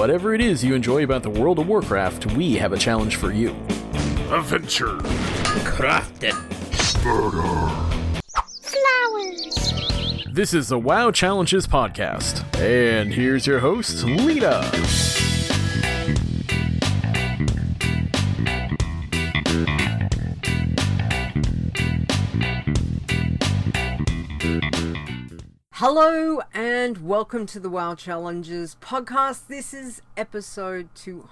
Whatever it is you enjoy about the World of Warcraft, we have a challenge for you. Adventure. Crafting. Flowers. This is the WoW Challenges podcast. And here's your host, Lita. Hello and welcome to the WoW Challenges podcast. This is episode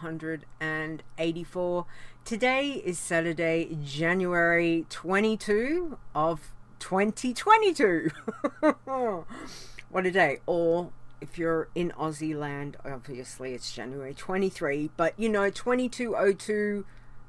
284. Today is Saturday, January 22 of 2022. What a day. Or if you're in Aussie land, obviously it's January 23. But you know, 2202,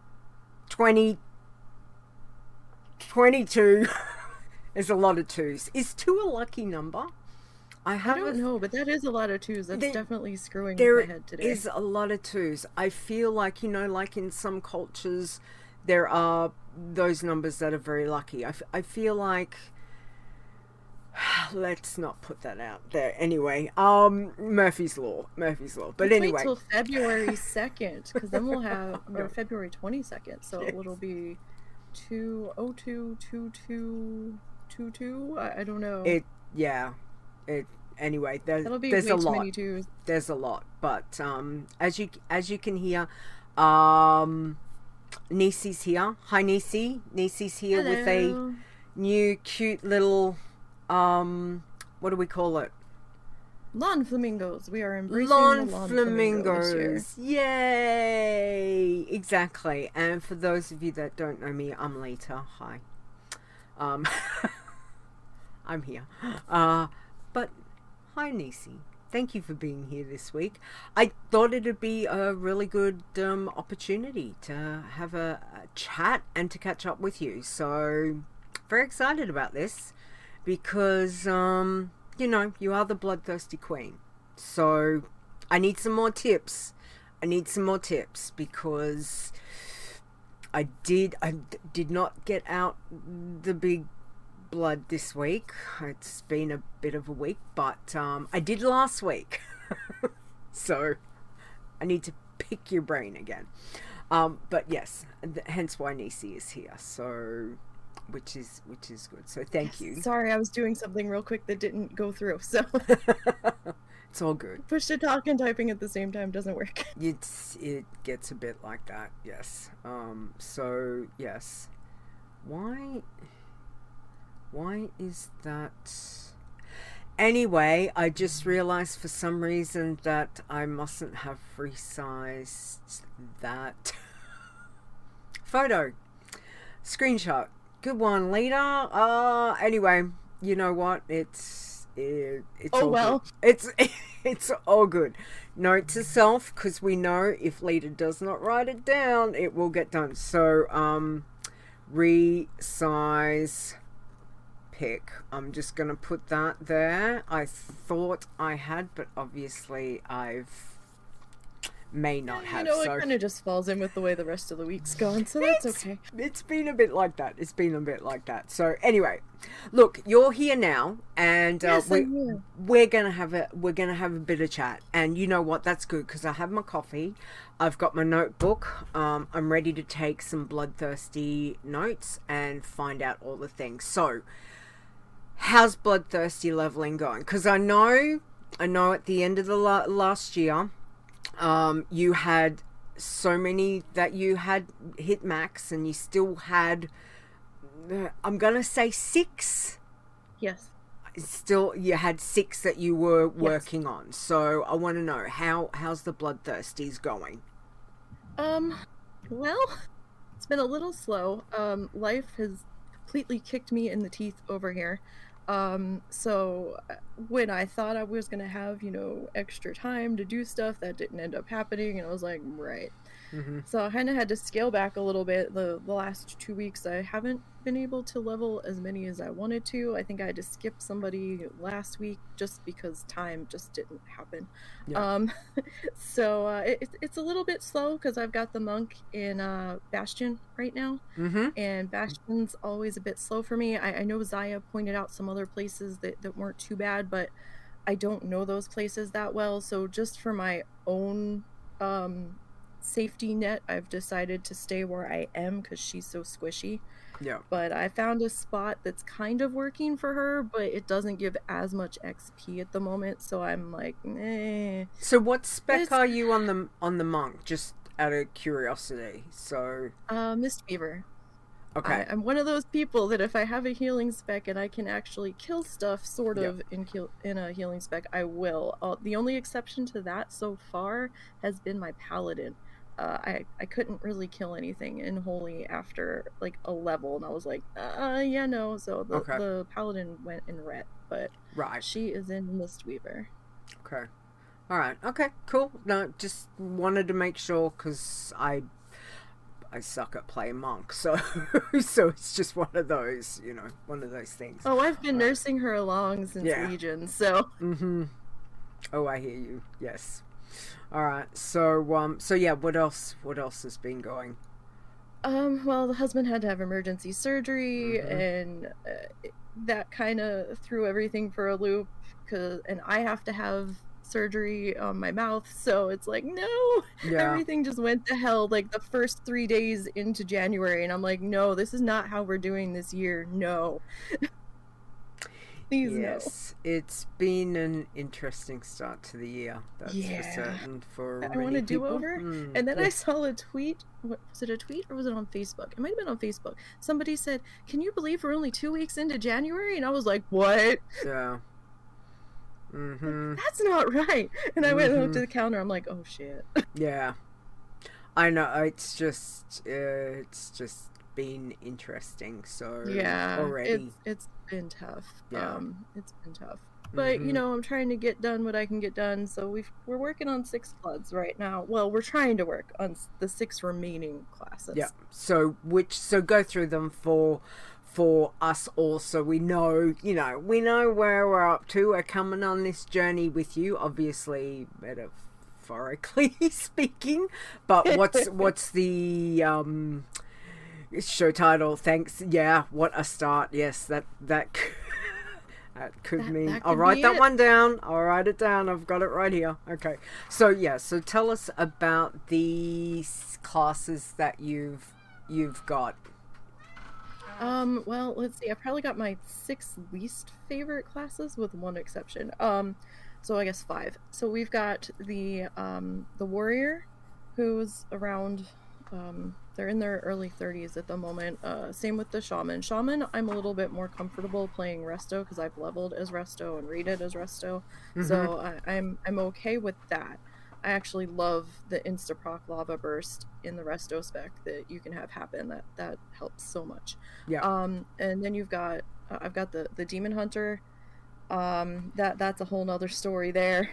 2022. There's a lot of twos. Is 2 a lucky number? I don't know, but that is a lot of twos. That's definitely screwing with my head today. There is a lot of twos. I feel like, you know, like in some cultures, there are those numbers that are very lucky. I feel like... Let's not put that out there. Anyway, Murphy's Law. But anyway. Wait till February 2nd, because then we'll have... Or February 22nd, so yes. It'll be 20222... 2-2? I don't know. Anyway, there's a lot. There's a lot, but as you can hear, Nisi's here. Hi, Nisi. Nisi's here. Hello. With a new cute little what do we call it? Lawn flamingos. We are embracing the lawn flamingos. Yay! Exactly. And for those of you that don't know me, I'm Lita. Hi. I'm here. But hi, Nisi. Thank you for being here this week. I thought it'd be a really good opportunity to have a chat and to catch up with you. So, very excited about this because, you know, you are the bloodthirsty queen. So, I need some more tips. Because I did not get out the big blood this week. It's been a bit of a week, but I did last week. So I need to pick your brain again. But yes, hence why Nisi is here. So which is good. So thank you. Sorry, I was doing something real quick that didn't go through. So it's all good. Push to talk and typing at the same time doesn't work. It gets a bit like that. Yes. So yes. Why is that? Anyway, I just realized for some reason that I mustn't have resized that photo. Screenshot. Good one, Lita. Anyway, you know what? It's all well. Good. It's all good. Note to self, because we know if Lita does not write it down, it will get done. So, resize pick. I'm just going to put that there. I thought I had, but obviously may not have. You know, it kind of just falls in with the way the rest of the week's going, so that's okay. It's been a bit like that. So anyway, look, you're here now, and yes, we're gonna have a bit of chat. And you know what? That's good because I have my coffee. I've got my notebook. I'm ready to take some bloodthirsty notes and find out all the things. So, how's bloodthirsty leveling going? Because I know at the end of the last year, you had so many that you had hit max, and you still had, I'm gonna say 6. Yes. Still, you had 6 that you were working on. So I want to know how's the bloodthirsties going? Well, it's been a little slow. Life has completely kicked me in the teeth over here. So when I thought I was gonna have, you know, extra time to do stuff, that didn't end up happening, and I was like, right. Mm-hmm. So I kind of had to scale back a little bit. The last 2 weeks I haven't been able to level as many as I wanted to. I think I had to skip somebody last week just because time just didn't happen. Yeah. So it's a little bit slow because I've got the monk in Bastion right now. Mm-hmm. And Bastion's always a bit slow for me. I know Zaya pointed out some other places that weren't too bad, but I don't know those places that well, so just for my own safety net, I've decided to stay where I am because she's so squishy. Yeah. But I found a spot that's kind of working for her, but it doesn't give as much XP at the moment, so I'm like, eh. So what spec are you on the monk? Just out of curiosity. So Mistweaver. okay. I'm one of those people that if I have a healing spec and I can actually kill stuff sort of in a healing spec, I will. The only exception to that so far has been my paladin. I couldn't really kill anything in Holy after like a level, and I was like, yeah, no. So the paladin went in ret, but she is in Mistweaver. Okay. All right. Okay. Cool. No, just wanted to make sure because I suck at playing monk, so it's just one of those, one of those things. Oh, I've been nursing her along since Legion, so. Mm-hmm. Oh, I hear you. Yes. All right. So yeah. What else has been going? Well, the husband had to have emergency surgery, and that kind of threw everything for a loop. And I have to have surgery on my mouth, so it's like, no, everything just went to hell like the first 3 days into January, and I'm like, no, this is not how we're doing this year. No. Please, yes, no. It's been an interesting start to the year, that's for certain. For I want to do over. And then I saw a tweet. Was it a tweet or was it on Facebook? It might have been on Facebook. Somebody said, can you believe we're only 2 weeks into January? And I was like, what? Yeah. Mm-hmm. That's not right. And I went and looked at the calendar. I'm like, oh shit. Yeah, I know. It's just been interesting. So already it's been tough. Yeah. It's been tough. But I'm trying to get done what I can get done. So we're working on 6 Bloods right now. Well, we're trying to work on the 6 remaining classes. Yeah. So go through them for us all, so we know where we're up to. We're coming on this journey with you, obviously metaphorically speaking, but what's the show title? Thanks. Yeah, what a start. Yes, that could mean. I'll write that one down. I'll write it down. I've got it right here. Okay. So tell us about these classes that you've got. Well, let's see. I probably got my 6 least favorite classes with one exception. So I guess 5. So we've got the warrior, who's around, they're in their early 30s at the moment. Same with the shaman. Shaman, I'm a little bit more comfortable playing Resto because I've leveled as Resto and rated as Resto. So I'm okay with that. I actually love the Instaproc Lava Burst in the Resto spec that you can have happen. That helps so much. Yeah. And then I've got the Demon Hunter. That's a whole nother story there.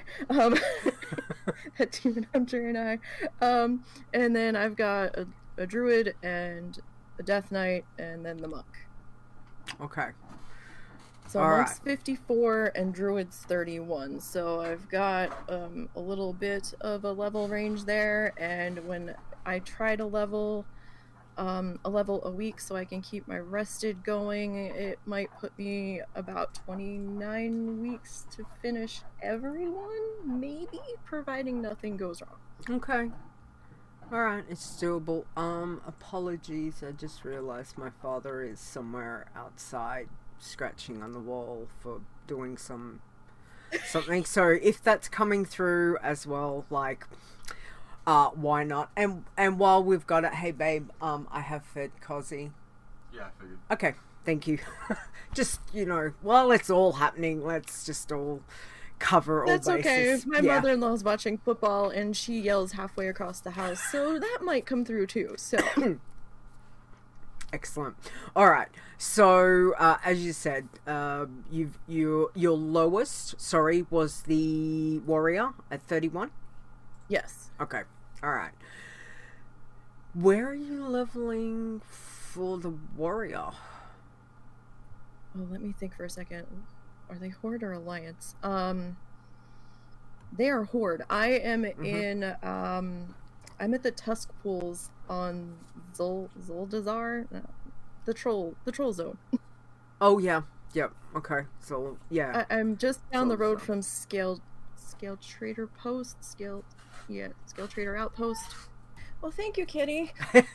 That Demon Hunter and I. And then I've got a Druid and a Death Knight and then the Monk. Okay. So Monk's 54 and Druid's 31. So I've got a little bit of a level range there, and when I try to level a level a week so I can keep my rested going, it might put me about 29 weeks to finish everyone, maybe, providing nothing goes wrong. Okay. Alright, it's doable. Apologies, I just realized my father is somewhere outside scratching on the wall for doing something. So if that's coming through as well, like, why not? And while we've got it, hey babe, I have fed Cozzy. Yeah, I figured. Okay, thank you. Just, while it's all happening, let's just all cover all bases. That's okay. My mother-in-law's watching football and she yells halfway across the house, so that might come through too. So excellent. All right. So, as you said, your lowest, was the warrior at 31? Yes. Okay. All right. Where are you leveling for the warrior? Oh, let me think for a second. Are they Horde or Alliance? They are Horde. I am in, I'm at the Tusk Pools on Zuldazar, the troll zone. Oh yeah, Yep. Okay. So yeah. I'm just down the road So. from Scale Trader Post. Scale Trader Outpost. Well, thank you, Kitty.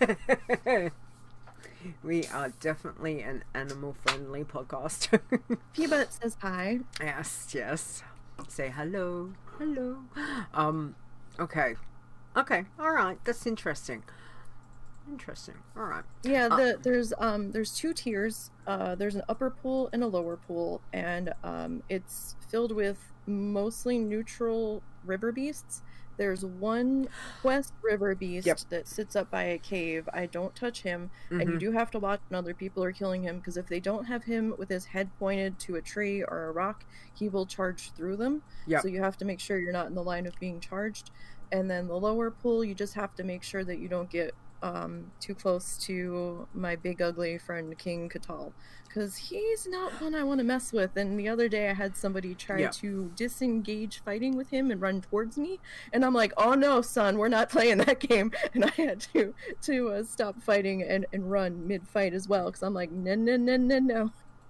We are definitely an animal-friendly podcast. Peanut says hi. Yes, yes. Say hello, hello. Okay, all right. That's interesting. All right. Yeah, there's two tiers. There's an upper pool and a lower pool, and it's filled with mostly neutral river beasts. There's one quest river beast that sits up by a cave. I don't touch him, and you do have to watch when other people are killing him, because if they don't have him with his head pointed to a tree or a rock, he will charge through them. So you have to make sure you're not in the line of being charged. And then the lower pool, you just have to make sure that you don't get too close to my big ugly friend King Katal, because he's not one I want to mess with. And the other day I had somebody try to disengage fighting with him and run towards me, and I'm like, oh no son, we're not playing that game. And I had to stop fighting and run mid-fight as well, because I'm like, no.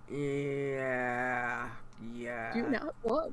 Yeah. Do not want.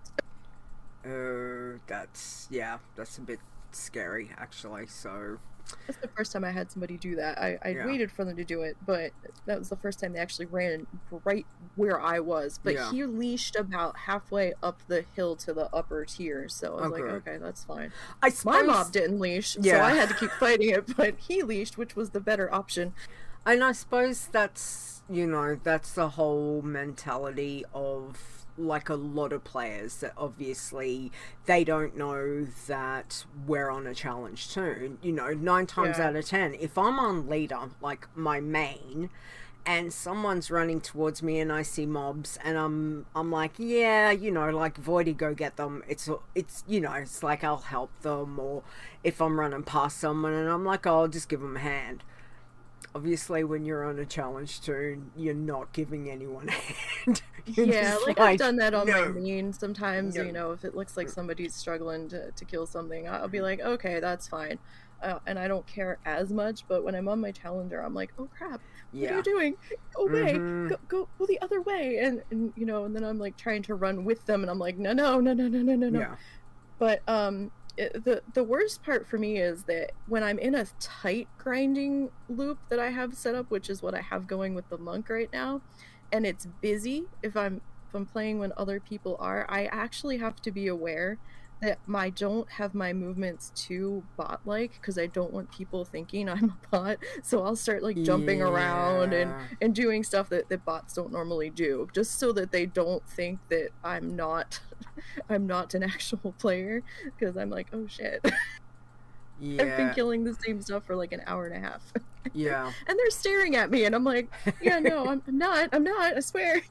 That's a bit scary actually. So that's the first time I had somebody do that. I waited for them to do it, but that was the first time they actually ran right where I was. But he leashed about halfway up the hill to the upper tier, so I was like, okay, that's fine. My mob didn't leash, so I had to keep fighting it, but he leashed, which was the better option. And I suppose that's the whole mentality of like a lot of players, that obviously they don't know that we're on a challenge too. 9 times out of 10, if I'm on leader, like my main, and someone's running towards me and I see mobs and I'm like, like Voidy, go get them. It's like I'll help them, or if I'm running past someone and I'm like, I'll just give them a hand. Obviously, when you're on a challenge too, you're not giving anyone a hand. I've done that on my main sometimes. If it looks like somebody's struggling to kill something, I'll be like, okay, that's fine. And I don't care as much, but when I'm on my challenger, I'm like, oh crap, what are you doing? Away, go the other way, and then I'm like trying to run with them, and I'm like, no. Yeah. But the worst part for me is that when I'm in a tight grinding loop that I have set up, which is what I have going with the monk right now, and it's busy, if I'm playing when other people are, I actually have to be aware that I don't have my movements too bot-like, because I don't want people thinking I'm a bot. So I'll start like jumping around and doing stuff that bots don't normally do, just so that they don't think that I'm not an actual player, because I'm like, oh shit. I've been killing the same stuff for like an hour and a half. Yeah. And they're staring at me and I'm like, yeah, no, I'm not, I swear.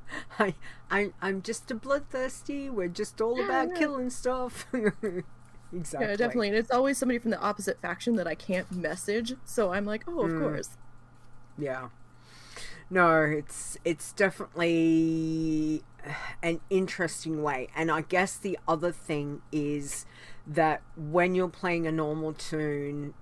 I'm just a bloodthirsty. We're just all about killing stuff. Exactly. Yeah, definitely. And it's always somebody from the opposite faction that I can't message, so I'm like, oh, of course. Yeah. No, it's definitely an interesting way. And I guess the other thing is that when you're playing a normal tune,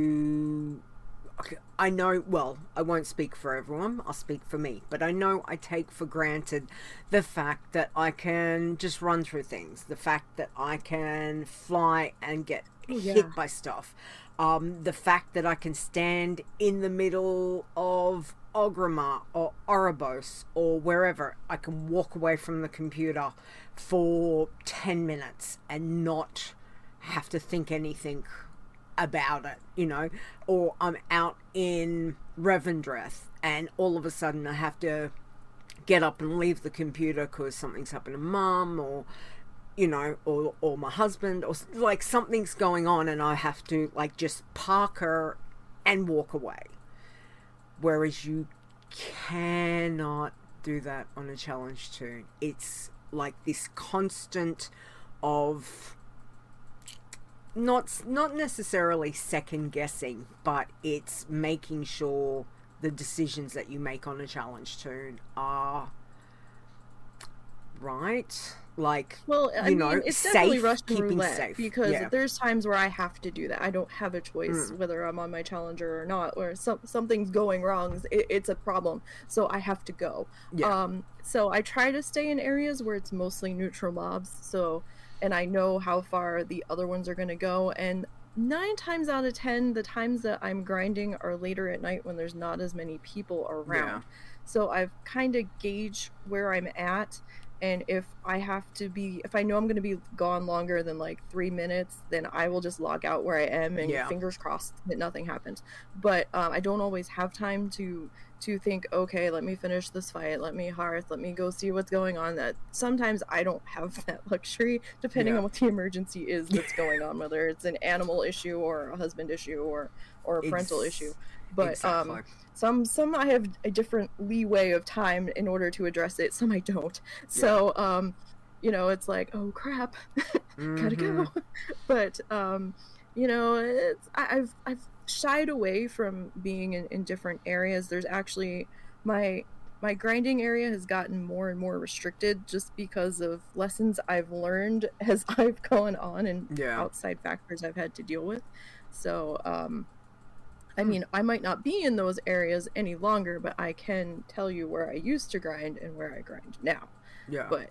I know, well, I won't speak for everyone, I'll speak for me, but I know I take for granted the fact that I can just run through things, the fact that I can fly and get hit by stuff, the fact that I can stand in the middle of Orgrimmar or Oribos or wherever. I can walk away from the computer for 10 minutes and not have to think anything about it, or I'm out in Revendreth and all of a sudden I have to get up and leave the computer because something's happened to Mum, or or my husband, or like something's going on and I have to like just park her and walk away. Whereas you cannot do that on a challenge tune. It's like this constant of not necessarily second guessing, but it's making sure the decisions that you make on a challenge tune are right? Like, Well, I mean, it's definitely safe, Russian keeping roulette safe. because Yeah. there's times where I have to do that. I don't have a choice whether I'm on my challenger or not, or something's going wrong. It's a problem, so I have to go. Yeah. So I try to stay in areas where it's mostly neutral mobs. So, and I know how far the other ones are going to go. And 9 times out of 10, the times that I'm grinding are later at night when there's not as many people around. So I've kind of gauged where I'm at. And if I know I'm going to be gone longer than like 3 minutes, then I will just log out where I am and fingers crossed that nothing happens. But I don't always have time to think, okay, let me finish this fight, let me hearth, let me go see what's going on. That sometimes I don't have that luxury, depending on what the emergency is that's going on, whether it's an animal issue or a husband issue or a parental issue. But exactly. Some I have a different leeway of time in order to address it, some I don't. So it's like, oh crap, gotta go. But I've shied away from being in different areas. There's actually my grinding area has gotten more and more restricted just because of lessons I've learned as I've gone on and outside factors I've had to deal with. So I mean, I might not be in those areas any longer, but I can tell you where I used to grind and where I grind now. Yeah. But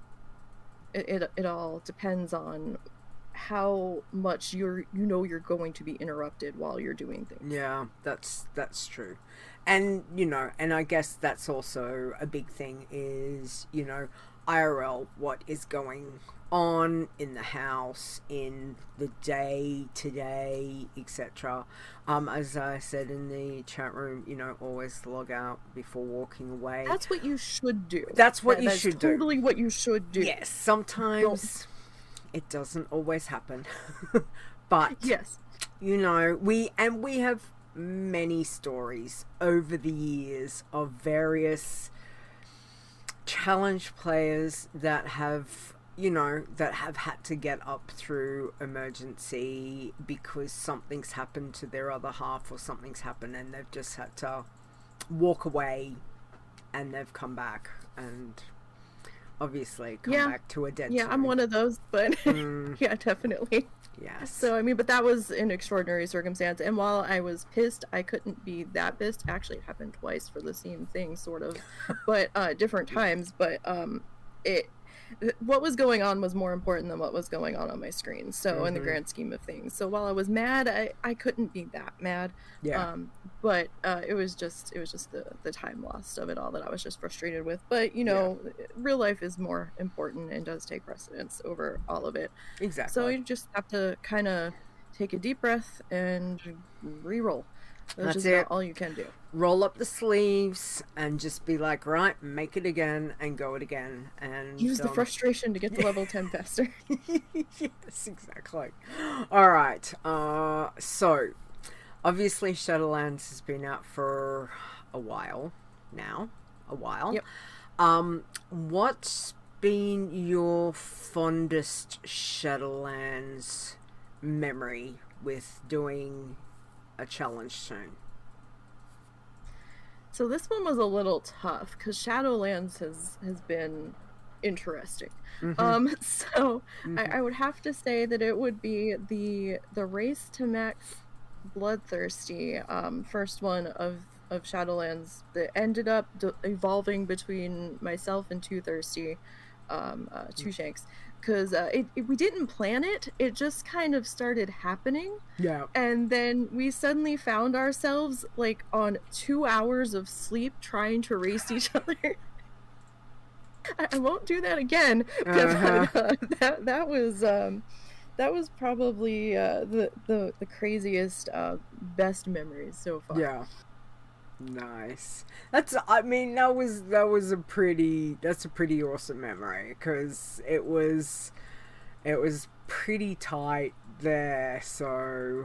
it all depends on how much you're going to be interrupted while you're doing things. Yeah, that's true. And and I guess that's also a big thing is, IRL, what is going on in the house, in the day today, etc. As I said in the chat room, always log out before walking away. That's what you should do. That's what you should do. Totally what you should do. Yes, sometimes it doesn't always happen. But yes, we have many stories over the years of various challenge players that have had to get up through emergency because something's happened to their other half or something's happened and they've just had to walk away and they've come back and obviously come back to a dead zone. I'm one of those, but yeah, definitely. Yes. So, I mean, but that was an extraordinary circumstance. And while I was pissed, I couldn't be that pissed. Actually, it happened twice for the same thing, sort of, but different times. But what was going on was more important than what was going on my screen. So in the grand scheme of things. So while I was mad, I couldn't be that mad. Yeah. But it was just the time lost of it all that I was just frustrated with. But real life is more important and does take precedence over all of it. Exactly. So you just have to kind of take a deep breath and re-roll. That's it. All you can do. Roll up the sleeves and just be like, right, make it again and go it again. And use the frustration to get to level 10 faster. Yes, exactly. All right. So, obviously Shadowlands has been out for a while now. Yep. What's been your fondest Shadowlands memory with doing a challenge soon? So this one was a little tough because Shadowlands has been interesting. I would have to say that it would be the race to max Bloodthirsty, first one of Shadowlands that ended up evolving between myself and Two Thirsty, Two Shanks. Because we didn't plan it. It just kind of started happening. Yeah. And then we suddenly found ourselves like on 2 hours of sleep trying to race each other. I won't do that again. That was probably the craziest best memories so far. Yeah. Nice. That's a pretty awesome memory because it was pretty tight there, so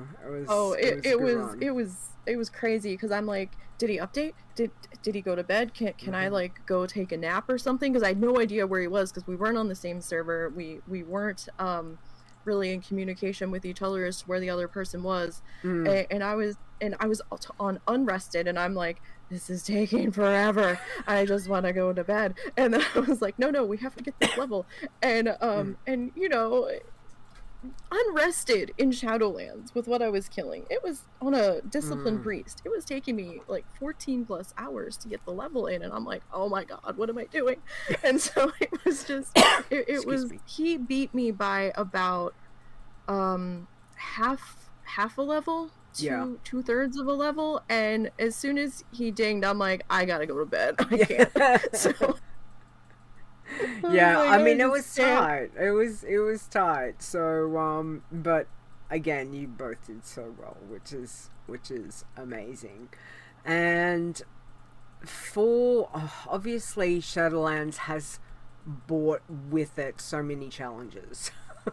it was crazy because I'm like, did he update? Did he go to bed? Can I like go take a nap or something? Because I had no idea where he was because we weren't on the same server. We weren't really in communication with each other as to where the other person was. Mm. And I was on unrested, and I'm like, this is taking forever. I just want to go to bed. And then I was like, no, we have to get this level. And and you know, unrested in Shadowlands with what I was killing. It was on a disciplined priest. It was taking me like 14 plus hours to get the level in, and I'm like, oh my god, what am I doing? And so it was just it was he beat me by about half a level, two-thirds of a level, and as soon as he dinged, I'm like, I gotta go to bed. I can't. So yeah, like, I mean, it was tight. It was tight. So, but again, you both did so well, which is amazing. And for obviously, Shadowlands has brought with it so many challenges.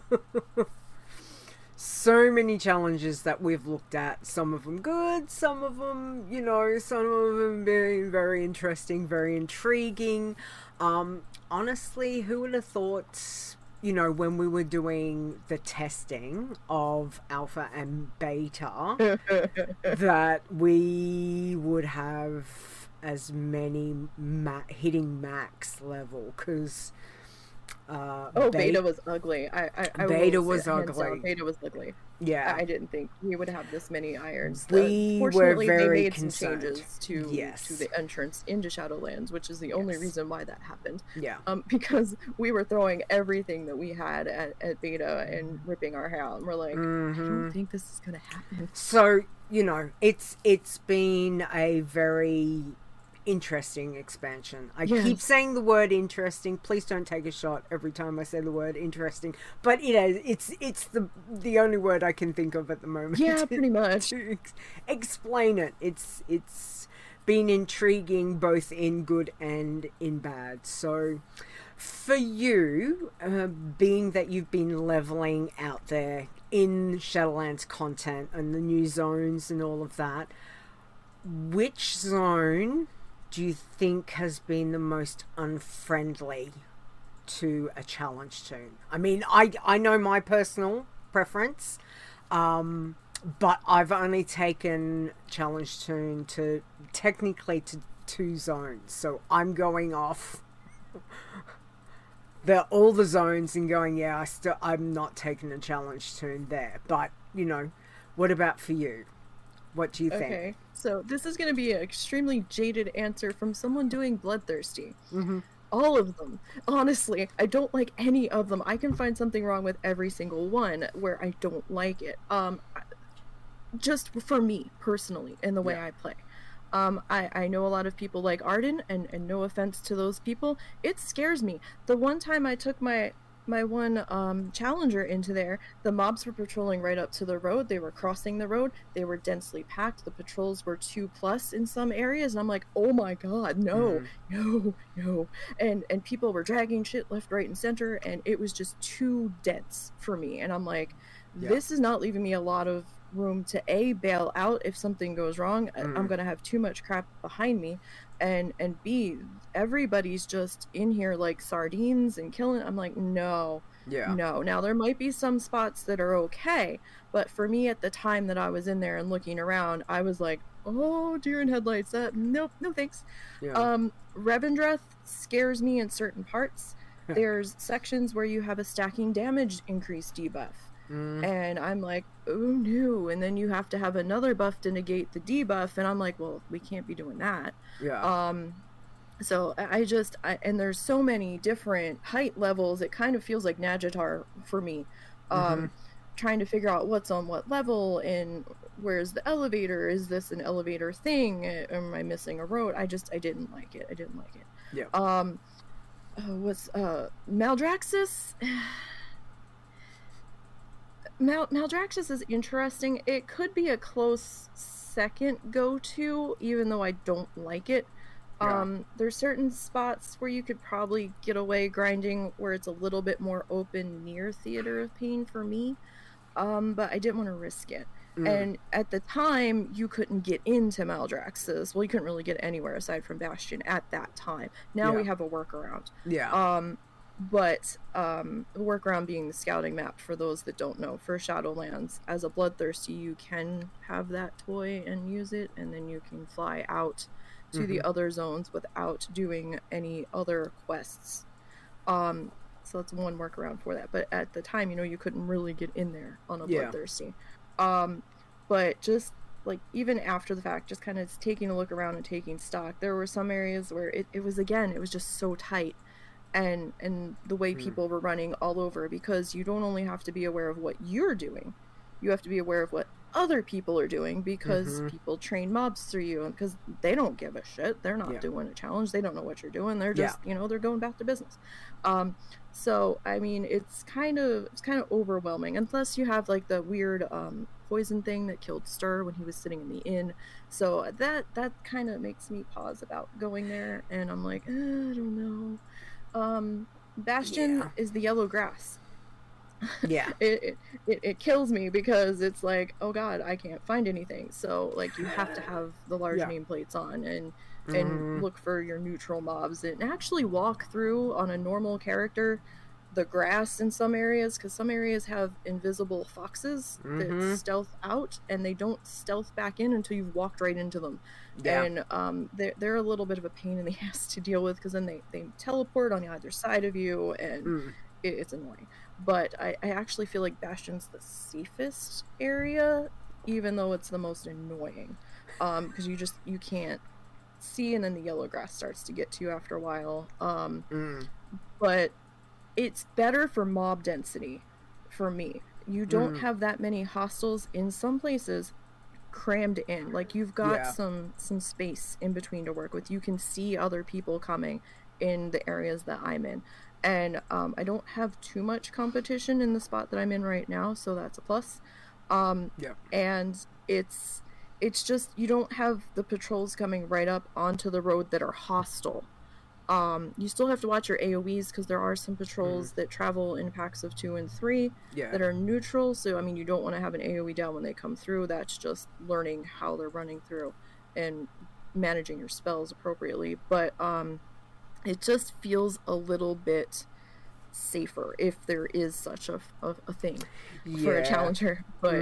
So many challenges that we've looked at. Some of them good, some of them, you know, some of them being very interesting, very intriguing. Honestly, who would have thought, you know, when we were doing the testing of alpha and beta, that we would have as many hitting max level, because beta was ugly. Beta was ugly. Beta was ugly. Yeah, I didn't think we would have this many irons. Fortunately, they made concerned. some changes to the entrance into Shadowlands, which is the only reason why that happened. Yeah. Because we were throwing everything that we had at beta and ripping our hair out, and we're like, I don't think this is gonna happen. So, you know, it's been a very interesting expansion. I keep saying the word interesting. Please don't take a shot every time I say the word interesting. But it's the only word I can think of at the moment. Yeah, pretty much. To explain it. It's been intriguing both in good and in bad. So for you, being that you've been leveling out there in Shadowlands content and the new zones and all of that, which zone do you think has been the most unfriendly to a challenge toon? I mean, I know my personal preference, but I've only taken challenge toon to technically to 2 zones, so I'm going off all the zones and going, I'm not taking a challenge toon there. But, you know, what about for you? What do you think? Okay, so this is going to be an extremely jaded answer from someone doing Bloodthirsty. All of them. Honestly, I don't like any of them. I can find something wrong with every single one where I don't like it. Just for me, personally, in the way I play. I know a lot of people like Arden, and no offense to those people, it scares me. The one time I took my one challenger into there, the mobs were patrolling right up to the road. They were crossing the road. They were densely packed. The patrols were 2+ in some areas, and I'm like, oh my god, no. And people were dragging shit left, right, and center, and it was just too dense for me. And I'm like, this is not leaving me a lot of room to bail out if something goes wrong. I'm gonna have too much crap behind me, and B, everybody's just in here like sardines and killing. I'm like, no. Now there might be some spots that are okay, but for me at the time that I was in there and looking around, I was like, oh, deer in headlights, nope, no thanks. Revendreth scares me in certain parts. There's sections where you have a stacking damage increase debuff. And I'm like, oh no, and then you have to have another buff to negate the debuff, and I'm like, well, we can't be doing that. So and there's so many different height levels, it kind of feels like Nadjatar for me. Trying to figure out what's on what level and where's the elevator. Is this an elevator thing? Am I missing a road? I didn't like it. Maldraxxus? Maldraxxus is interesting. It could be a close second go-to, even though I don't like it. There's certain spots where you could probably get away grinding where it's a little bit more open near Theater of Pain for me, but I didn't want to risk it. And at the time, you couldn't get into Maldraxxus. Well, you couldn't really get anywhere aside from Bastion at that time. Now we have a workaround. But the workaround being the scouting map, for those that don't know, for Shadowlands, as a Bloodthirsty, you can have that toy and use it, and then you can fly out to the other zones without doing any other quests. So that's one workaround for that. But at the time, you couldn't really get in there on a Bloodthirsty. But just like even after the fact, just kind of taking a look around and taking stock, there were some areas where it was just so tight. And the way people were running all over, because you don't only have to be aware of what you're doing, you have to be aware of what other people are doing, because people train mobs through you, and because they don't give a shit, they're not doing a challenge, they don't know what you're doing, they're just they're going back to business. So I mean, it's kind of overwhelming, unless you have like the weird poison thing that killed Stir when he was sitting in the inn. So that kind of makes me pause about going there, and I'm like, I don't know. Bastion is the yellow grass. It kills me, because it's like, oh god, I can't find anything. So like, you have to have the large nameplates on and look for your neutral mobs, and actually walk through on a normal character the grass in some areas, because some areas have invisible foxes that stealth out, and they don't stealth back in until you've walked right into them. And they're a little bit of a pain in the ass to deal with, because then they teleport on either side of you, and it's annoying. But I actually feel like Bastion's the safest area, even though it's the most annoying, because you can't see, and then the yellow grass starts to get to you after a while. But it's better for mob density for me. You don't have that many hostiles in some places crammed in. Like, you've got some space in between to work with. You can see other people coming in the areas that I'm in. And I don't have too much competition in the spot that I'm in right now, so that's a plus. And it's just, you don't have the patrols coming right up onto the road that are hostile. You still have to watch your AoEs, because there are some patrols that travel in packs of 2 and 3 that are neutral. So, I mean, you don't want to have an AoE down when they come through. That's just learning how they're running through and managing your spells appropriately. But it just feels a little bit safer, if there is such a thing for a challenger. But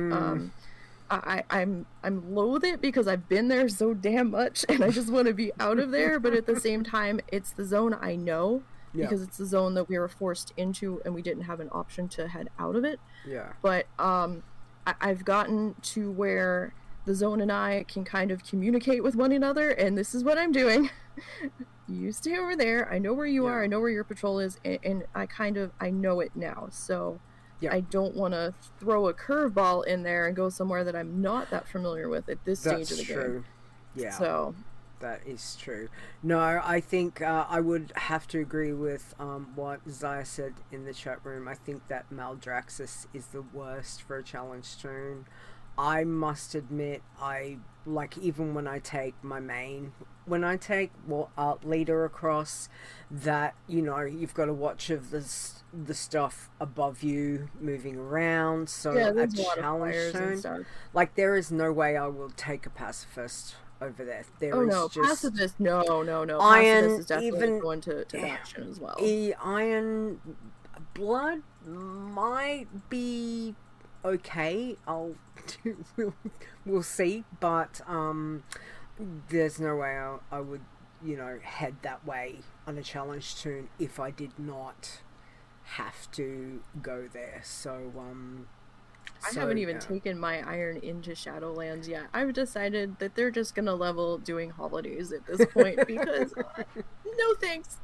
I'm loath it, because I've been there so damn much, and I just want to be out of there. But at the same time, it's the zone I know, because it's the zone that we were forced into, and we didn't have an option to head out of it. But I've gotten to where the zone and I can kind of communicate with one another, and this is what I'm doing. You stay over there, I know where you are, I know where your patrol is, and I know it now. So I don't want to throw a curveball in there and go somewhere that I'm not that familiar with at this stage of the game. So that is true. No, I think I would have to agree with what Zaya said in the chat room. I think that Maldraxxus is the worst for a challenge toon. I must admit, even when I take my main, when I take leader across, that, you've got to watch of the stuff above you moving around. So a challenge toon, there is no way I will take a pacifist over there. Pacifist, no. Iron, Pacifist is definitely going to action as well. Iron Blood might be okay. We'll see, but there's no way I would head that way on a challenge toon if I did not have to go there. So I haven't even taken my iron into Shadowlands yet. I've decided that they're just gonna level doing holidays at this point, because no thanks.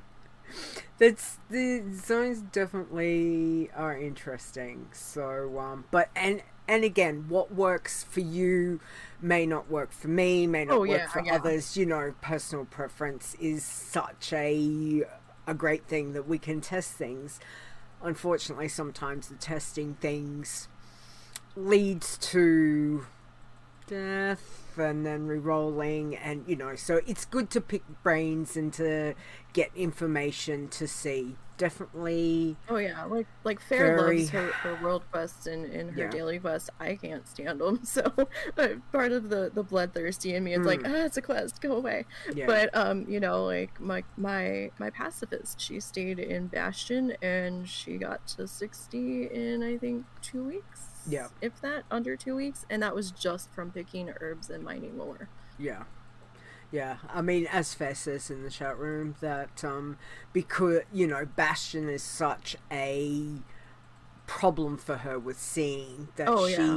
The zones definitely are interesting. So but and again, what works for you may not work for me, may not work for others. Personal preference is such a great thing that we can test things. Unfortunately, sometimes the testing things leads to death. and then re-rolling, and so it's good to pick brains and to get information to see. Definitely. Oh yeah, like Fair Very- loves her world quests and her Yeah. daily quests. I can't stand them. So part of the bloodthirsty in me is like, it's a quest, go away. Yeah. But like my pacifist, she stayed in Bastion and she got to 60 in I think 2 weeks. Yeah. If that, under 2 weeks, and that was just from picking herbs and mining ore. Yeah. Yeah, I mean, as Fair says in the chat room, that because, Bastion is such a problem for her with seeing that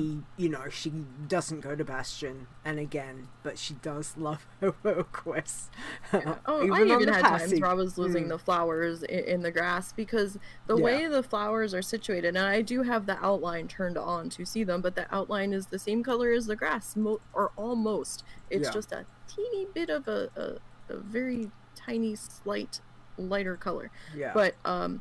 she doesn't go to Bastion, and again, but she does love her quests. Yeah. Oh, I on even the had times passive. where I was losing the flowers in the grass because the Yeah. way the flowers are situated, and I do have the outline turned on to see them, but the outline is the same color as the grass, or almost. It's Yeah. just a teeny bit of a very tiny, slight lighter color. Yeah. But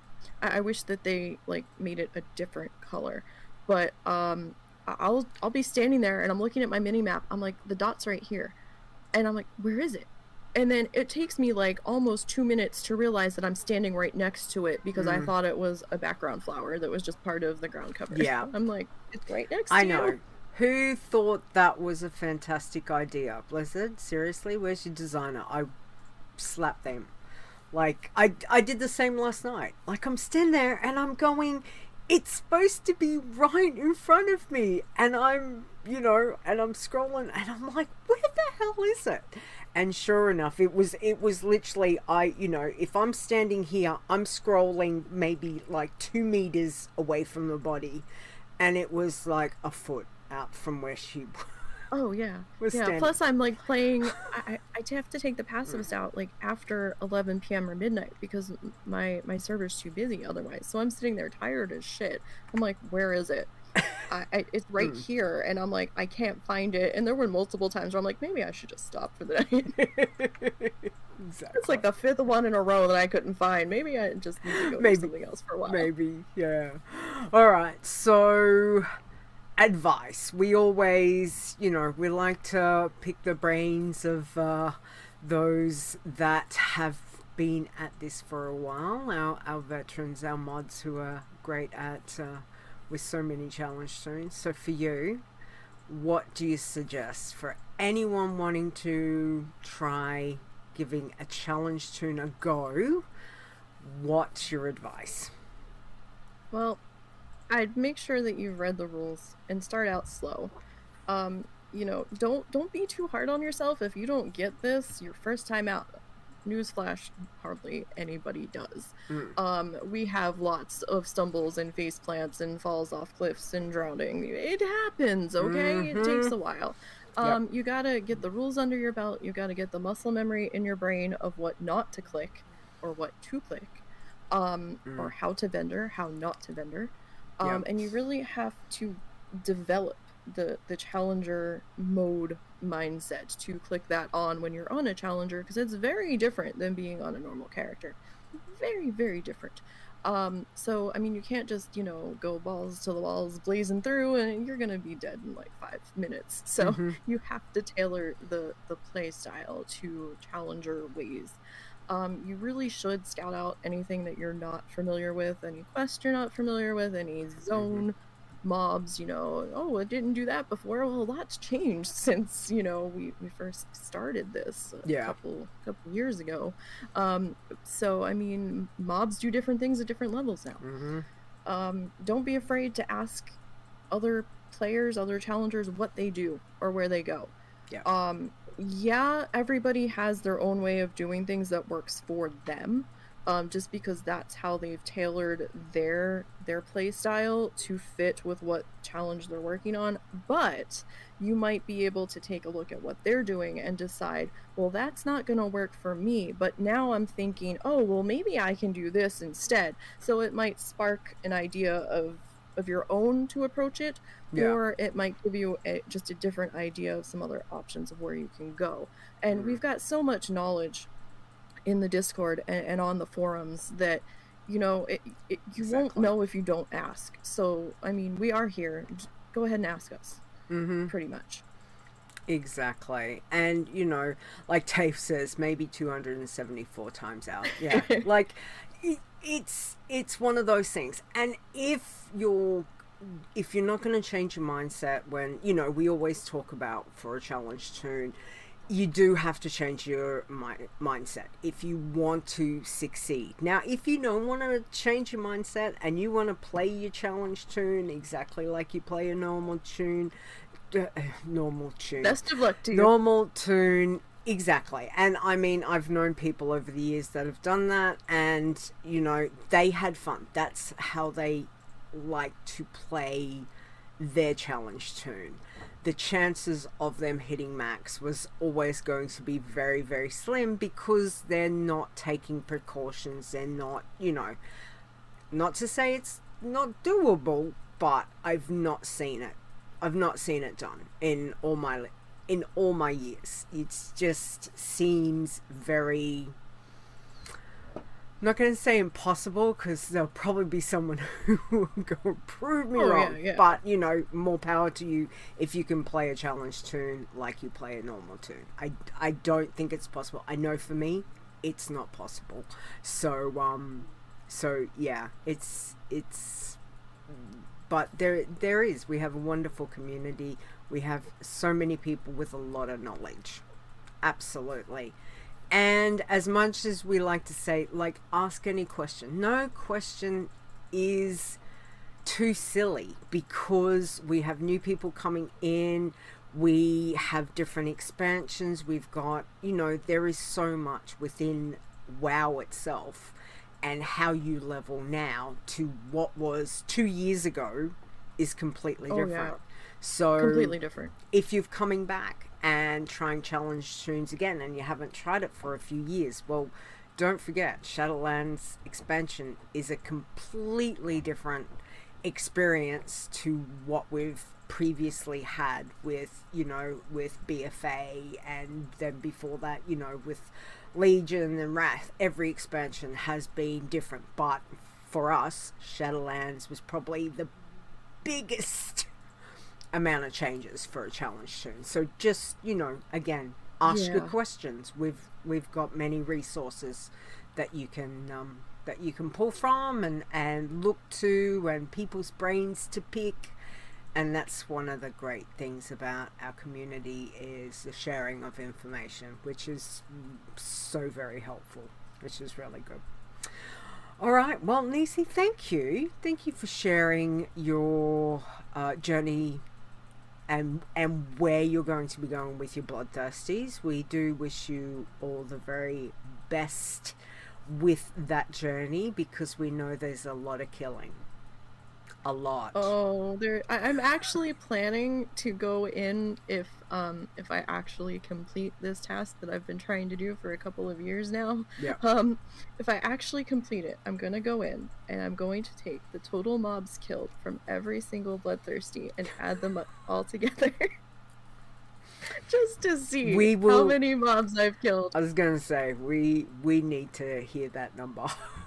I wish that they like made it a different color. But I'll be standing there and I'm looking at my mini map. I'm like, the dot's right here, and I'm like, where is it? And then it takes me like almost 2 minutes to realize that I'm standing right next to it because I thought it was a background flower that was just part of the ground cover. Yeah. I'm like, it's right next to I you. know. Who thought that was a fantastic idea? Blizzard? Seriously? Where's your designer? I slapped them. Like, I did the same last night. Like, I'm standing there and I'm going, it's supposed to be right in front of me. And I'm, and I'm scrolling and I'm like, where the hell is it? And sure enough, it was literally, if I'm standing here, I'm scrolling maybe like 2 meters away from the body. And it was like a foot out from where she Oh yeah, was yeah. standing. Plus, I'm like playing. I have to take the pacifist out like after 11 p.m. or midnight because my server's too busy otherwise. So I'm sitting there tired as shit. I'm like, where is it? It's right here, and I'm like, I can't find it. And there were multiple times where I'm like, maybe I should just stop for the night. Exactly. It's like the 5th one in a row that I couldn't find. Maybe I just need to go do something else for a while. Maybe, yeah. All right, so advice. We always, we like to pick the brains of those that have been at this for a while. Our veterans, our mods who are great at with so many challenge zones. So for you, what do you suggest for anyone wanting to try giving a challenge tune a go? What's your advice? Well, I'd make sure that you've read the rules and start out slow. Don't be too hard on yourself if you don't get this your first time out. Newsflash, hardly anybody does. We have lots of stumbles and face plants and falls off cliffs and drowning. It happens, okay? It takes a while. You gotta get the rules under your belt. You gotta get the muscle memory in your brain of what not to click or what to click, or how to vendor, how not to vendor. And you really have to develop the challenger mode mindset to click that on when you're on a challenger, because it's very different than being on a normal character. Very, very different. So I mean, you can't just go balls to the walls blazing through and you're gonna be dead in like 5 minutes. So you have to tailor the play style to challenger ways. You really should scout out anything that you're not familiar with, any quest you're not familiar with, any zone mobs. Oh, it didn't do that before. Well, a lot's changed since we first started this a couple years ago. So I mean, mobs do different things at different levels now. Don't be afraid to ask other players, other challengers, what they do or where they go. Everybody has their own way of doing things that works for them, just because that's how they've tailored their play style to fit with what challenge they're working on. But you might be able to take a look at what they're doing and decide, well, that's not going to work for me, but now I'm thinking, oh, well, maybe I can do this instead. So it might spark an idea of your own to approach it, or it might give you just a different idea of some other options of where you can go. And we've got so much knowledge in the Discord and on the forums that you won't know if you don't ask. So I mean, we are here. Just go ahead and ask us. Pretty much. Exactly. And, you know, like Dave says, maybe 274 times out. Yeah. Like, it's one of those things. And if you're not going to change your mindset when, you know, we always talk about for a challenge tune, you do have to change your mindset if you want to succeed. Now, if you don't want to change your mindset and you want to play your challenge tune exactly like you play a normal tune, Best of luck to you. Normal tune, exactly. And I mean, I've known people over the years that have done that, and you know, they had fun. That's how they like to play their challenge tune. The chances of them hitting max was always going to be very, very slim because they're not taking precautions. They're not, you know, not to say it's not doable, but I've not seen it. I've not seen it done in all my years. It just seems very, I'm not going to say impossible, because there'll probably be someone who will go prove me wrong. Yeah. But, you know, more power to you if you can play a challenge tune like you play a normal tune. I don't think it's possible. I know for me, it's not possible. So yeah, it's but there is. We have a wonderful community. We have so many people with a lot of knowledge. Absolutely. And as much as we like to say, like, ask any question, no question is too silly, because we have new people coming in. We have different expansions. We've got, you know, there is so much within WoW itself. And how you level now to what was 2 years ago is completely different. Yeah. So Completely different. if you're coming back and trying challenge tunes again and you haven't tried it for a few years, well, don't forget, Shadowlands expansion is a completely different experience to what we've previously had with, you know, with BFA, and then before that, you know, with Legion and Wrath. Every expansion has been different, but for us, Shadowlands was probably the biggest amount of changes for a challenge tune. So just, you know, again, ask good questions. We've got many resources that you can pull from and look to, and people's brains to pick. And that's one of the great things about our community, is the sharing of information, which is so very helpful, which is really good. All right, well, Nisi, thank you. Thank you for sharing your journey and where you're going to be going with your Bloodthirsties. We do wish you all the very best with that journey, because we know there's a lot of killing. A lot. Oh, I'm actually planning to go in if I actually complete this task that I've been trying to do for a couple of years now. Yeah. If I actually complete it, I'm gonna go in and I'm going to take the total mobs killed from every single Bloodthirsty and add them all together. Just to see how many mobs I've killed. I was gonna say, we need to hear that number.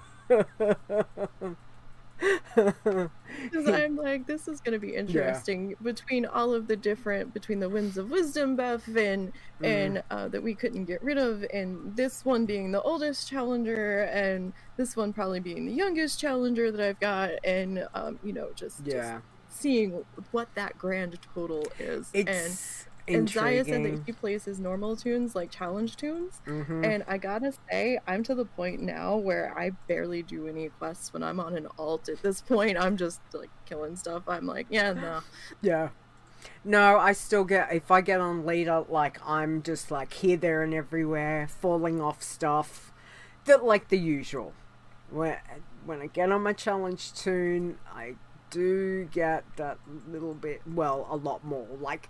Because I'm like, this is going to be interesting between all of the different, between the Winds of Wisdom buff and that we couldn't get rid of, and this one being the oldest challenger, and this one probably being the youngest challenger that I've got, and you know, just seeing what that grand total is. And Zaya said that he plays his normal tunes like challenge tunes, and I gotta say, I'm to the point now where I barely do any quests when I'm on an alt. At this point, I'm just like killing stuff. I'm like, no, I still get, if I get on leader, like, I'm just like here, there, and everywhere, falling off stuff, that, like, the usual. When I get on my challenge tune, I do get that little bit, well, a lot more, like,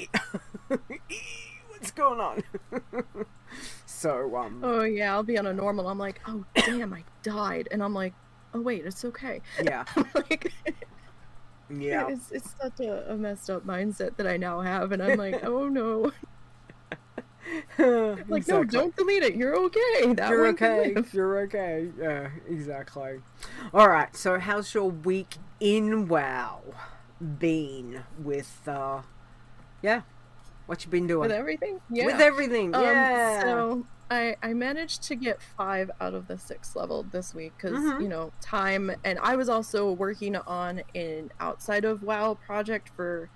what's going on? So oh yeah, I'll be on a normal, I'm like, oh damn, I died, and I'm like, oh wait, it's okay. Like, it's such a messed up mindset that I now have, and I'm like, oh no. Like, no, don't delete it, you're okay. You're okay. You're okay. Yeah, exactly. Alright, so how's your week in WoW been with What you been doing? With everything? Yeah. With everything, yeah. So I managed to get 5 out of the 6 level this week because, you know, time. And I was also working on an outside of WoW project for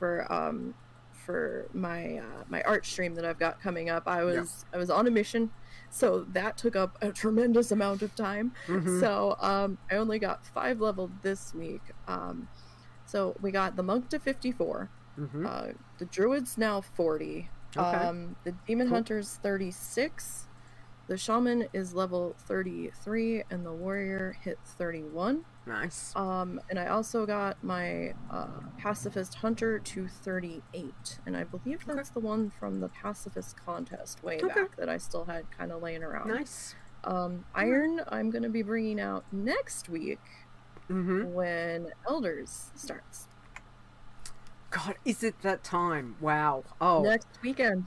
my my art stream that I've got coming up. I was on a mission, so that took up a tremendous amount of time. So I only got 5 leveled this week. So we got the monk to 54. The druid's now 40. Okay. The demon hunter's 36. The shaman is level 33, and the warrior hit 31. Nice. And I also got my pacifist hunter to 38, and I believe that's the one from the pacifist contest way back that I still had kind of laying around. Nice. Iron I'm going to be bringing out next week when Elders starts. God, is it that time? Wow. Oh. Next weekend.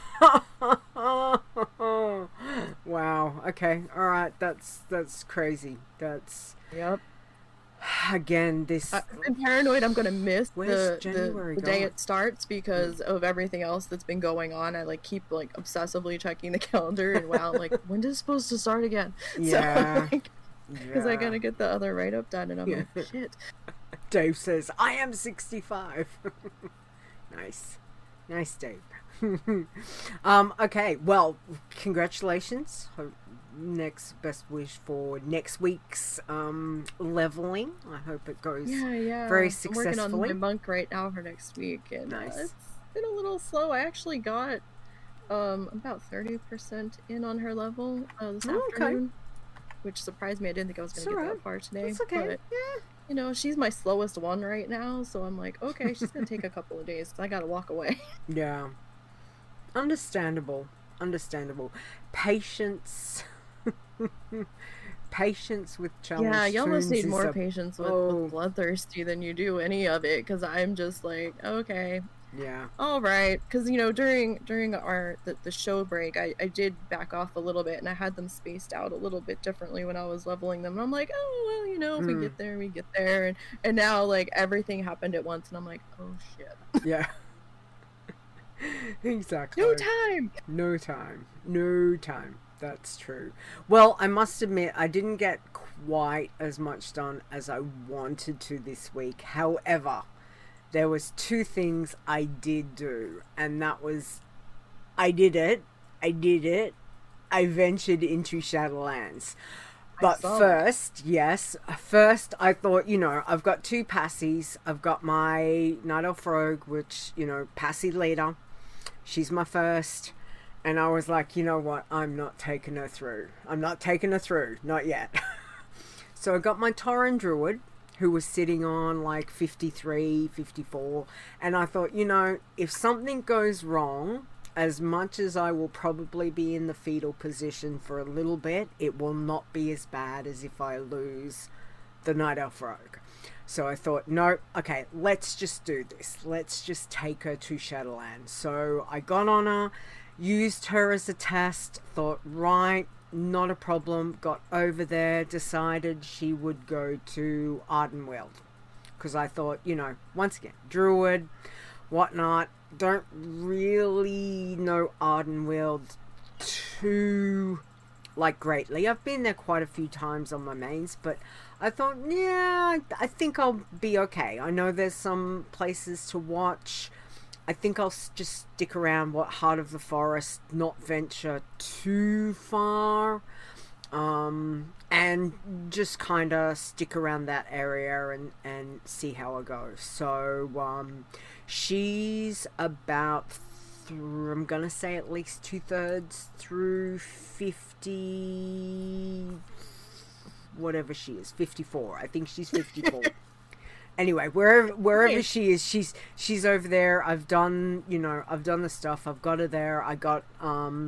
Wow. Okay. All right. That's crazy. That's. Yep. Again, this. I'm paranoid I'm going to miss the day it starts because of everything else that's been going on. I like keep like obsessively checking the calendar and wow, like when is it supposed to start again? Yeah. Because I got to get the other write-up done and I'm like, shit. Dave says, I am 65. Nice. Nice, Dave. Okay, well, congratulations. Next best wish for next week's leveling. I hope it goes very successfully. I'm working on my monk right now for next week, and nice. It's been a little slow. I actually got about 30% in on her level this afternoon, which surprised me. I didn't think I was going to get that far today. It's okay. But, you know, she's my slowest one right now, so I'm like, okay, she's going to take a couple of days, because I got to walk away. Yeah. Understandable. Patience. Patience with challenge. Yeah, you almost need more patience with Bloodthirsty than you do any of it, because I'm just like, okay. Yeah. All right, because you know during the show break, I did back off a little bit, and I had them spaced out a little bit differently when I was leveling them. And I'm like, oh well, you know, if we get there, we get there, and now like everything happened at once, and I'm like, oh shit. Yeah. Exactly. No time. That's true. Well, I must admit, I didn't get quite as much done as I wanted to this week. However, there was 2 things I did do, and that was, I did it. I ventured into Shadowlands. But first, I thought, you know, I've got 2 passies. I've got my Night Elf Rogue, which, you know, passy leader. She's my first. And I was like, you know what? I'm not taking her through. Not yet. So I got my Tauren Druid, who was sitting on like 53, 54. And I thought, you know, if something goes wrong, as much as I will probably be in the fetal position for a little bit, it will not be as bad as if I lose the Night Elf Rogue. So I thought, no, okay, let's just do this. Let's just take her to Shadowlands. So I got on her, used her as a test, thought, right, not a problem, got over there, decided she would go to Ardenweald. Because I thought, you know, once again, Druid, whatnot, don't really know Ardenweald too, like, greatly. I've been there quite a few times on my mains, but I thought, yeah, I think I'll be okay. I know there's some places to watch. I think I'll just stick around Heart of the Forest, not venture too far, and just kind of stick around that area and see how it goes. So she's about, I'm going to say at least 2/3 through 50, whatever she is, 54. I think she's 54. Anyway, wherever she is, she's over there. I've done the stuff. I've got her there. I got her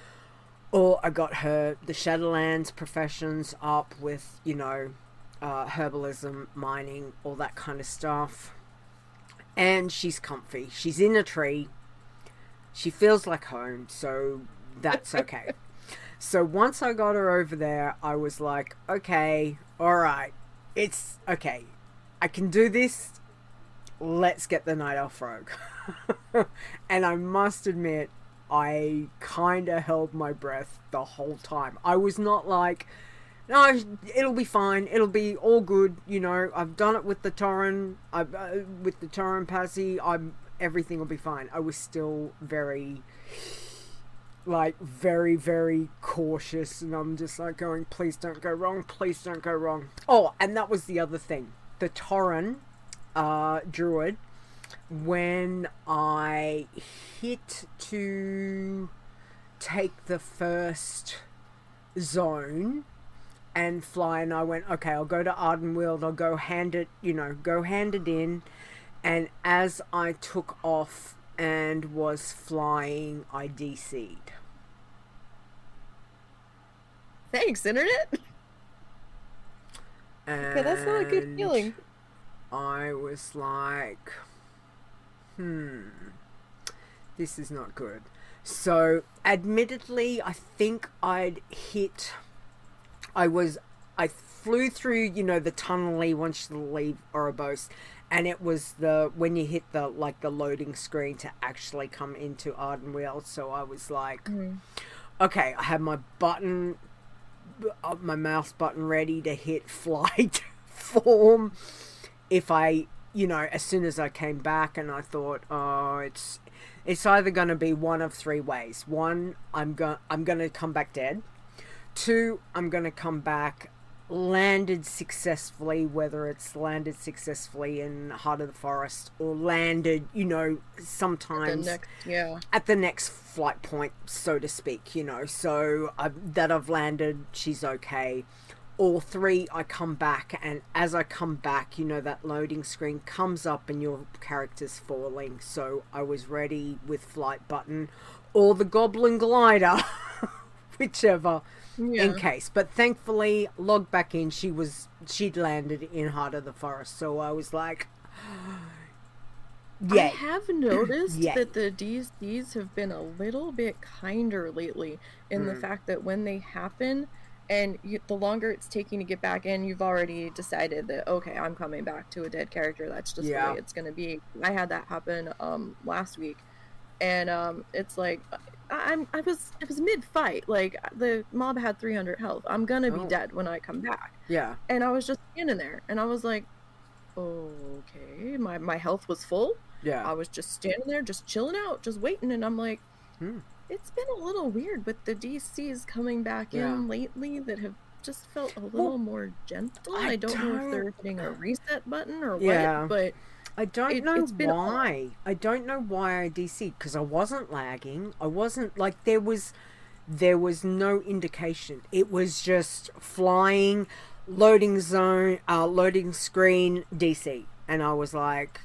the Shadowlands professions up with, you know, herbalism, mining, all that kind of stuff. And she's comfy. She's in a tree. She feels like home, so that's okay. So once I got her over there, I was like, okay, all right, it's okay. I can do this. let's get the Night Elf Rogue. And I must admit, I kind of held my breath the whole time. I was not like, no, it'll be fine, it'll be all good, you know, I've done it with the Tauren, with the Tauren Passy, everything will be fine. I was still very, very cautious, and I'm just like going, please don't go wrong, please don't go wrong. Oh, and that was the other thing. The Tauren Druid, when I hit to take the first zone and fly, and I went, okay, I'll go to Ardenweald, I'll go hand it in, and as I took off and was flying, I DC'd. Thanks, internet. Okay, that's not a good feeling. I was like, this is not good. So, admittedly, I think I flew through, you know, the tunnel once you leave Oribos, and it was when you hit the loading screen to actually come into Ardenweald. So I was like, okay, I have my mouse button ready to hit flight form if I, you know, as soon as I came back, and I thought, oh, it's either going to be one of three ways. One, I'm going to come back dead. Two, I'm going to come back landed successfully, whether it's landed successfully in Heart of the Forest or landed, you know, sometimes at the next flight point, so to speak, you know. So I've landed, she's okay. Or three, I come back, and as I come back, you know, that loading screen comes up and your character's falling. So I was ready with flight button or the Goblin Glider, whichever. In case. But thankfully, logged back in, she'd landed in Heart of the Forest. So I was like, I have noticed that the DCs have been a little bit kinder lately in the fact that when they happen, and the longer it's taking to get back in, you've already decided that, okay, I'm coming back to a dead character. That's just the way it's going to be. I had that happen last week. And it's like, I was mid-fight. Like, the mob had 300 health. I'm gonna be dead when I come back. Yeah. And I was just standing there, and I was like, okay, my health was full. Yeah. I was just standing there, just chilling out, just waiting, and I'm like, it's been a little weird with the DCs coming back in lately that have just felt a little more gentle. I don't know if they're hitting a reset button or what, but I don't know why. I don't know why I DC'd, because I wasn't lagging. I wasn't, like, there was no indication. It was just flying, loading zone, loading screen, DC. And I was like,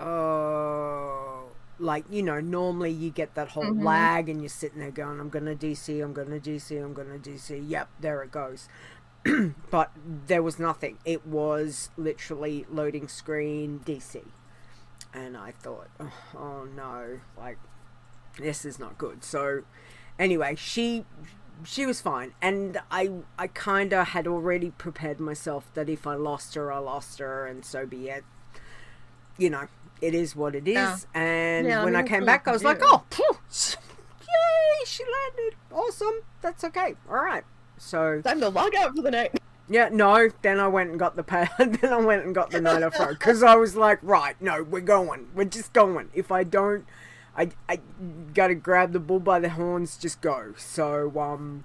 oh, like, you know, normally you get that whole lag and you're sitting there going, I'm going to DC, I'm going to DC, I'm going to DC. Yep, there it goes. But there was nothing. It was literally loading screen, DC. And I thought, oh no, like, this is not good. So anyway, she was fine. And I kind of had already prepared myself that if I lost her, I lost her, and so be it. You know, it is what it is. Yeah. And when I came back, I was like, oh, yay, she landed. Awesome. That's okay. All right. So time to log out for the night. Yeah, no, then I went and got the then I went and got the Night Elf Rogue, because I was like, right, no, we're just going. If I don't, I gotta grab the bull by the horns, just go. So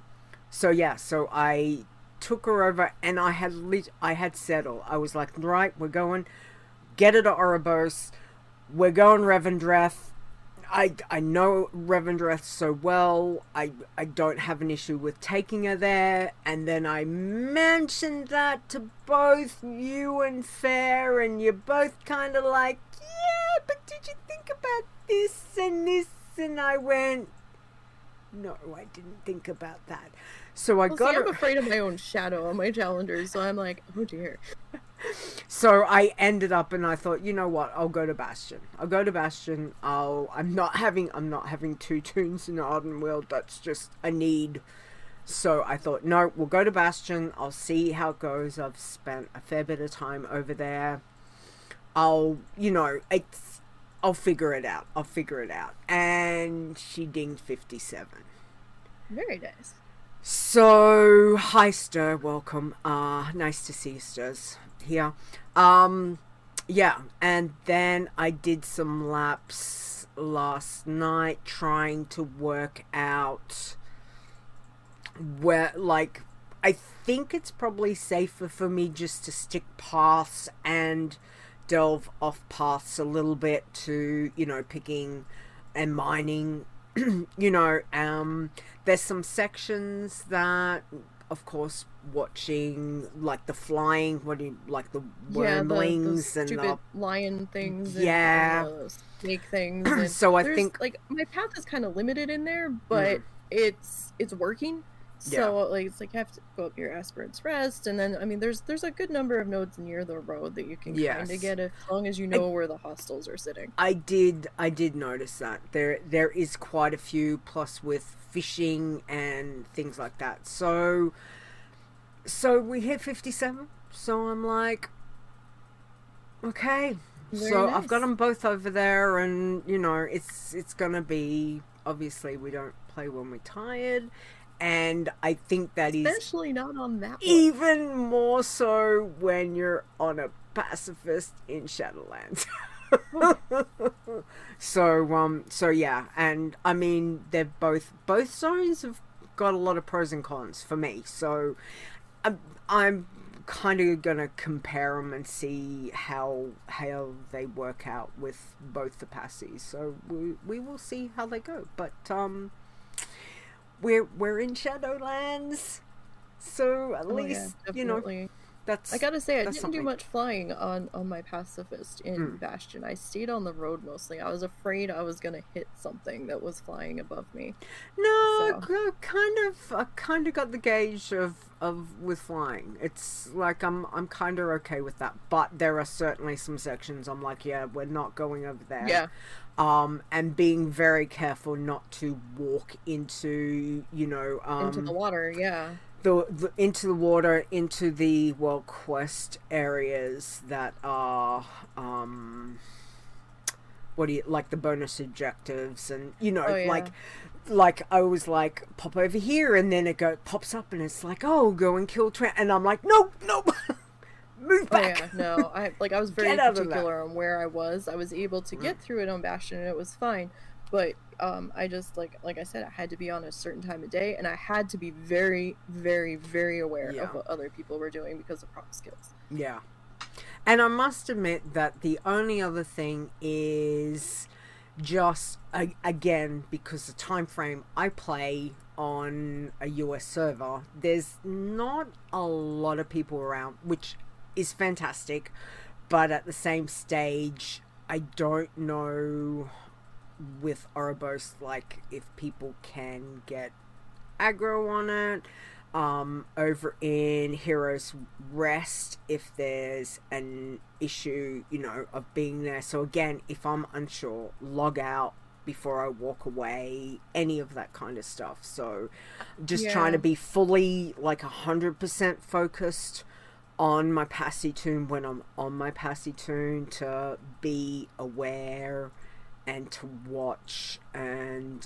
I took her over, and I had settled. I was like, right, we're going, get her to Oribos, we're going Revendreth. I know Revendreth so well. I don't have an issue with taking her there. And then I mentioned that to both you and Fair, and you're both kind of like, yeah, but did you think about this and this? And I went, no, I didn't think about that. So I'm afraid of my own shadow on my challengers, so I'm like, oh dear. So I ended up, and I thought, you know what, I'll go to Bastion. I'm not having two toons in Ardenweald. That's just a need. So I thought, no, we'll go to Bastion. I'll see how it goes. I've spent a fair bit of time over there. I'll figure it out. And she dinged 57. Very nice. So, hi, Stir. Welcome. Nice to see you, Stirs, here. Yeah, and then I did some laps last night trying to work out where, like, I think it's probably safer for me just to stick paths and delve off paths a little bit to, picking and mining. There's some sections that, of course, watching, like the flying, like the wormlings the and stupid lion things, yeah, and snake things. And so I think, like, my path is kind of limited in there, but it's working. So it's like you have to go up your Aspirant's Rest, and then there's a good number of nodes near the road that you can kind of get as long as you know where the hostels are sitting. I did notice that there is quite a few, plus with fishing and things like that. So we hit 57. So I'm like, okay. Very so nice. I've got them both over there, and it's gonna be, obviously we don't play when we're tired. And I think that especially not on that one. Even more so when you're on a pacifist in Shadowlands. So yeah, and they're both zones have got a lot of pros and cons for me. So I'm kind of gonna compare them and see how they work out with both the passies. So we will see how they go. But we're in Shadowlands, so at least that's. I gotta say, I didn't do much flying on my pacifist in Bastion. I stayed on the road mostly. I was afraid I was gonna hit something that was flying above me. No, I kind of got the gauge of with flying. It's like I'm kind of okay with that, but there are certainly some sections I'm like, yeah, we're not going over there. Yeah. And being very careful not to walk into, into the water, yeah. Into the water, into the World Quest areas that are, like the bonus objectives, and, like I was like, pop over here, and then it pops up, and it's like, oh, go and kill Trent, and I'm like, nope. Move back. Oh, yeah, no, I was very particular on where I was. I was able to get through it on Bastion, and it was fine. But I just, like I said, I had to be on a certain time of day, and I had to be very, very, very aware of what other people were doing because of prop skills. Yeah. And I must admit that the only other thing is just, again, because the time frame I play on a US server, there's not a lot of people around, which is fantastic, but at the same stage, I don't know with Oribos, like, if people can get aggro on it. Over in Heroes Rest, if there's an issue, of being there. So again, if I'm unsure, log out before I walk away, any of that kind of stuff. So just trying to be fully, like, 100% focused on my Passy Tune when I'm on my Passy Tune, to be aware and to watch and,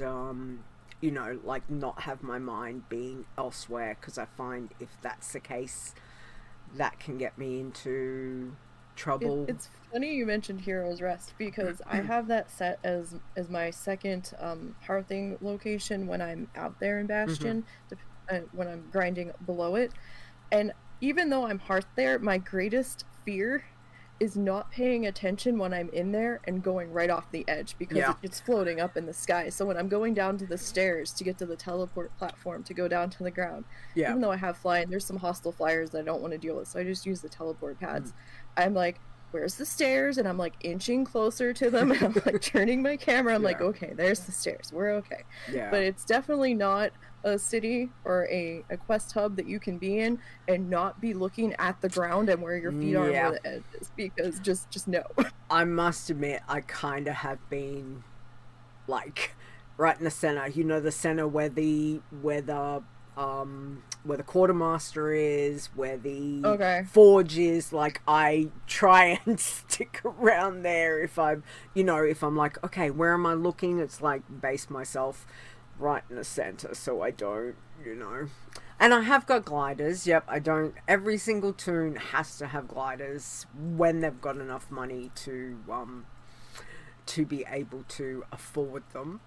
like, not have my mind being elsewhere, because I find if that's the case, that can get me into trouble. It's funny you mentioned Heroes Rest, because I have that set as my second hearthing location when I'm out there in Bastion, when I'm grinding below it. And even though I'm hearth there, my greatest fear is not paying attention when I'm in there and going right off the edge, because it's floating up in the sky. So when I'm going down to the stairs to get to the teleport platform to go down to the ground, even though I have flying, there's some hostile flyers that I don't want to deal with, so I just use the teleport pads. I'm like, where's the stairs? And I'm like inching closer to them, and I'm like turning my camera. I'm like, okay, there's the stairs. We're okay. But it's definitely not a city or a quest hub that you can be in and not be looking at the ground and where your feet are and where the edge is, because just no. I must admit, I kind of have been, like, right in the center. The center where the where the quartermaster is, where the Okay. forge is. Like, I try and stick around there if I'm, if I'm like, okay, where am I looking? It's like base myself right in the center so I don't, And I have got gliders. Yep, I don't. Every single toon has to have gliders when they've got enough money to be able to afford them.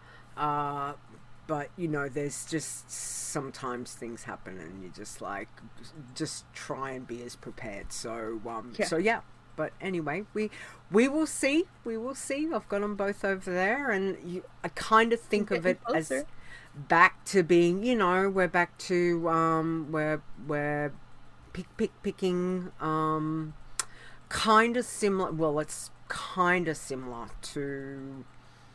But there's just sometimes things happen, and you just try and be as prepared. So yeah. But anyway, we will see. We will see. I've got them both over there, and I kind of think of it as back to being, we're back to we're picking kind of similar. Well, it's kind of similar to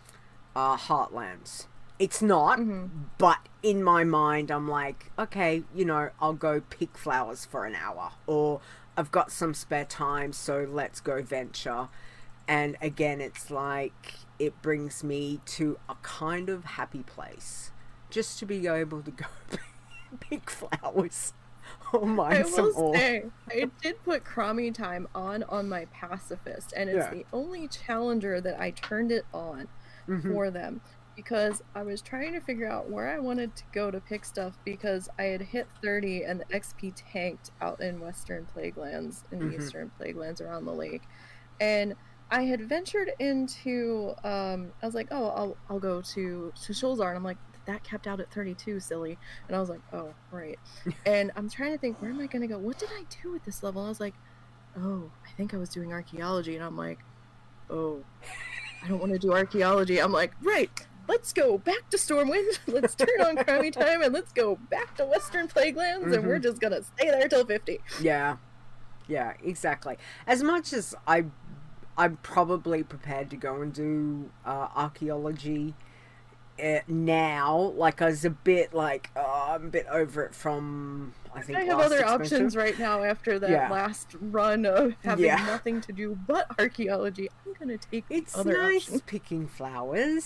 Heartlands. It's not, but in my mind, I'm like, okay, I'll go pick flowers for an hour, or I've got some spare time, so let's go venture. And again, it's like, it brings me to a kind of happy place, just to be able to go pick flowers. Oh my! I will say, I did put Crummy Time on my pacifist, and it's the only challenger that I turned it on for them. Because I was trying to figure out where I wanted to go to pick stuff, because I had hit 30 and the XP tanked out in Western Plaguelands and Eastern Plaguelands around the lake. And I had ventured into, I was like, oh, I'll go to Sholzar. And I'm like, that capped out at 32, silly. And I was like, oh, right. And I'm trying to think, where am I going to go? What did I do with this level? I was like, oh, I think I was doing archaeology. And I'm like, oh, I don't want to do archaeology. I'm like, right. Let's go back to Stormwind, let's turn on Crummy Time, and let's go back to Western Plaguelands, and we're just gonna stay there till 50. Yeah, exactly. As much as I'm probably prepared to go and do archaeology now, like, I was a bit like, I'm a bit over it from, I think, I have other options right now after that last run of having nothing to do but archaeology. I'm gonna take other nice options. Picking flowers,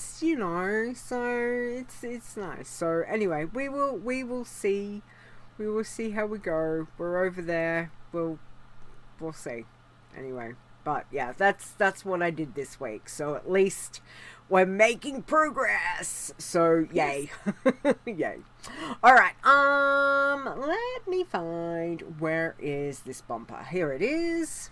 so it's nice. So anyway, we will see how we go. We're over there. We'll see. Anyway, but yeah, that's what I did this week. So at least we're making progress. So yay. Yay. All right. Let me find, where is this bumper? Here it is.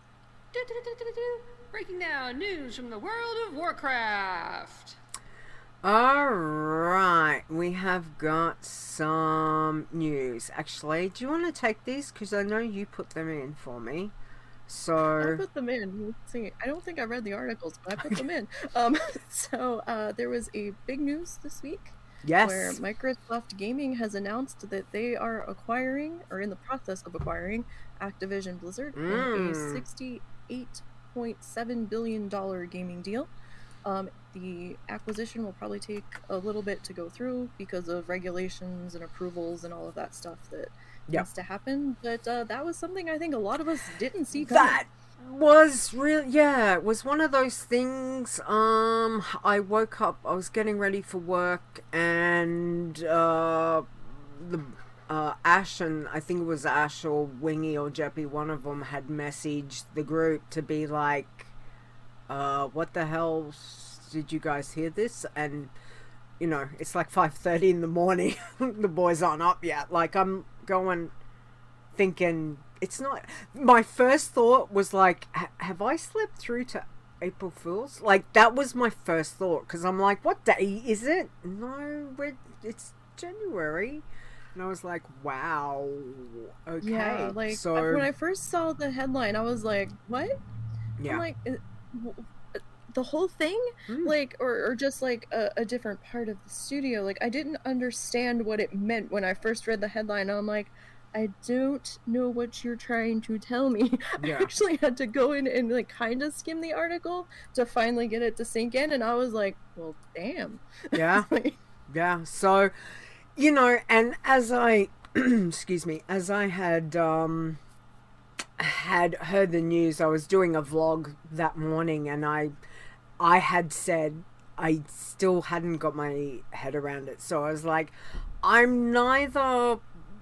Breaking down news from the world of Warcraft. All right, we have got some news. Actually, do you want to take these? Because I know you put them in for me. So I put them in. Let's see. I don't think I read the articles, but I put them in. So there was a big news this week. Yes. Where Microsoft Gaming has announced that they are acquiring, or in the process of acquiring, Activision Blizzard in a $68.7 billion gaming deal. The acquisition will probably take a little bit to go through because of regulations and approvals and all of that stuff that needs to happen. But that was something I think a lot of us didn't see coming. That was real. Yeah, it was one of those things. I woke up, I was getting ready for work, and Ash, and I think it was Ash or Wingy or Jeppy, one of them had messaged the group to be like, what the hell, did you guys hear this? And it's like 5:30 in the morning. The boys aren't up yet. Like, I'm going thinking, it's not, my first thought was like, have I slept through to April Fool's? Like, that was my first thought, because I'm like, what day is it? No, it's January. And I was like, wow, okay. Yeah, like, so when I first saw the headline, I was like, what? yeah. I'm like, the whole thing? Like, or just like a different part of the studio. Like, I didn't understand what it meant when I first read the headline. I'm like, I don't know what you're trying to tell me. Yeah. I actually had to go in and like kind of skim the article to finally get it to sink in, and I was like, well, damn. Yeah. Yeah. So, and as I excuse me, as I had heard the news, I was doing a vlog that morning, and I had said I still hadn't got my head around it. So I was like, I'm neither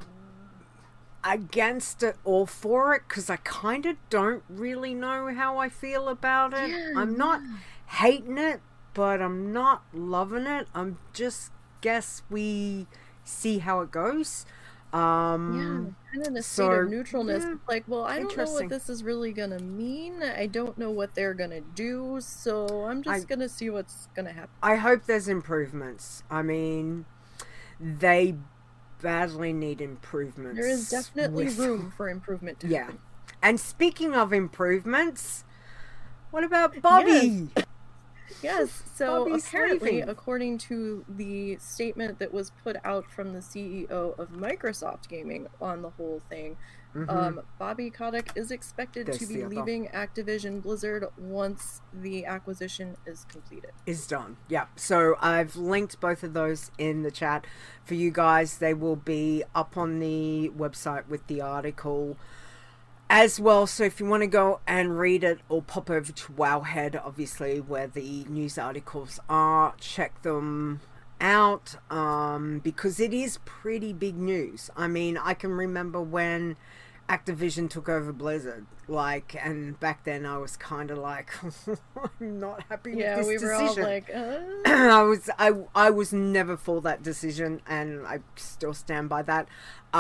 against it or for it, because I kind of don't really know how I feel about it. I'm not hating it, but I'm not loving it. I'm just guess we see how it goes. Kind of in a state of neutralness. yeah, Like, well, I don't know interesting. what this is really gonna mean. I don't know what they're gonna do, so I'm just gonna see what's gonna happen. I hope there's improvements. I mean, they badly need improvements. There is definitely with- room for improvement to Yeah. happen. And speaking of improvements, what about Bobby? Yes, so Bobby's apparently, leaving. according to the statement that was put out from the CEO of Microsoft Gaming on the whole thing, Bobby Kotick is expected There's to be the other. leaving Activision Blizzard once the acquisition is completed. Is done. Yeah. So I've linked both of those in the chat for you guys. They will be up on the website with the article as well. So if you want to go and read it, or pop over to Wowhead, obviously, where the news articles are, check them out, because it is pretty big news. I mean, I can remember when Activision took over Blizzard, and back then I was kind of like, I'm not happy with this we were all decision. like, I was never for that decision, and I still stand by that.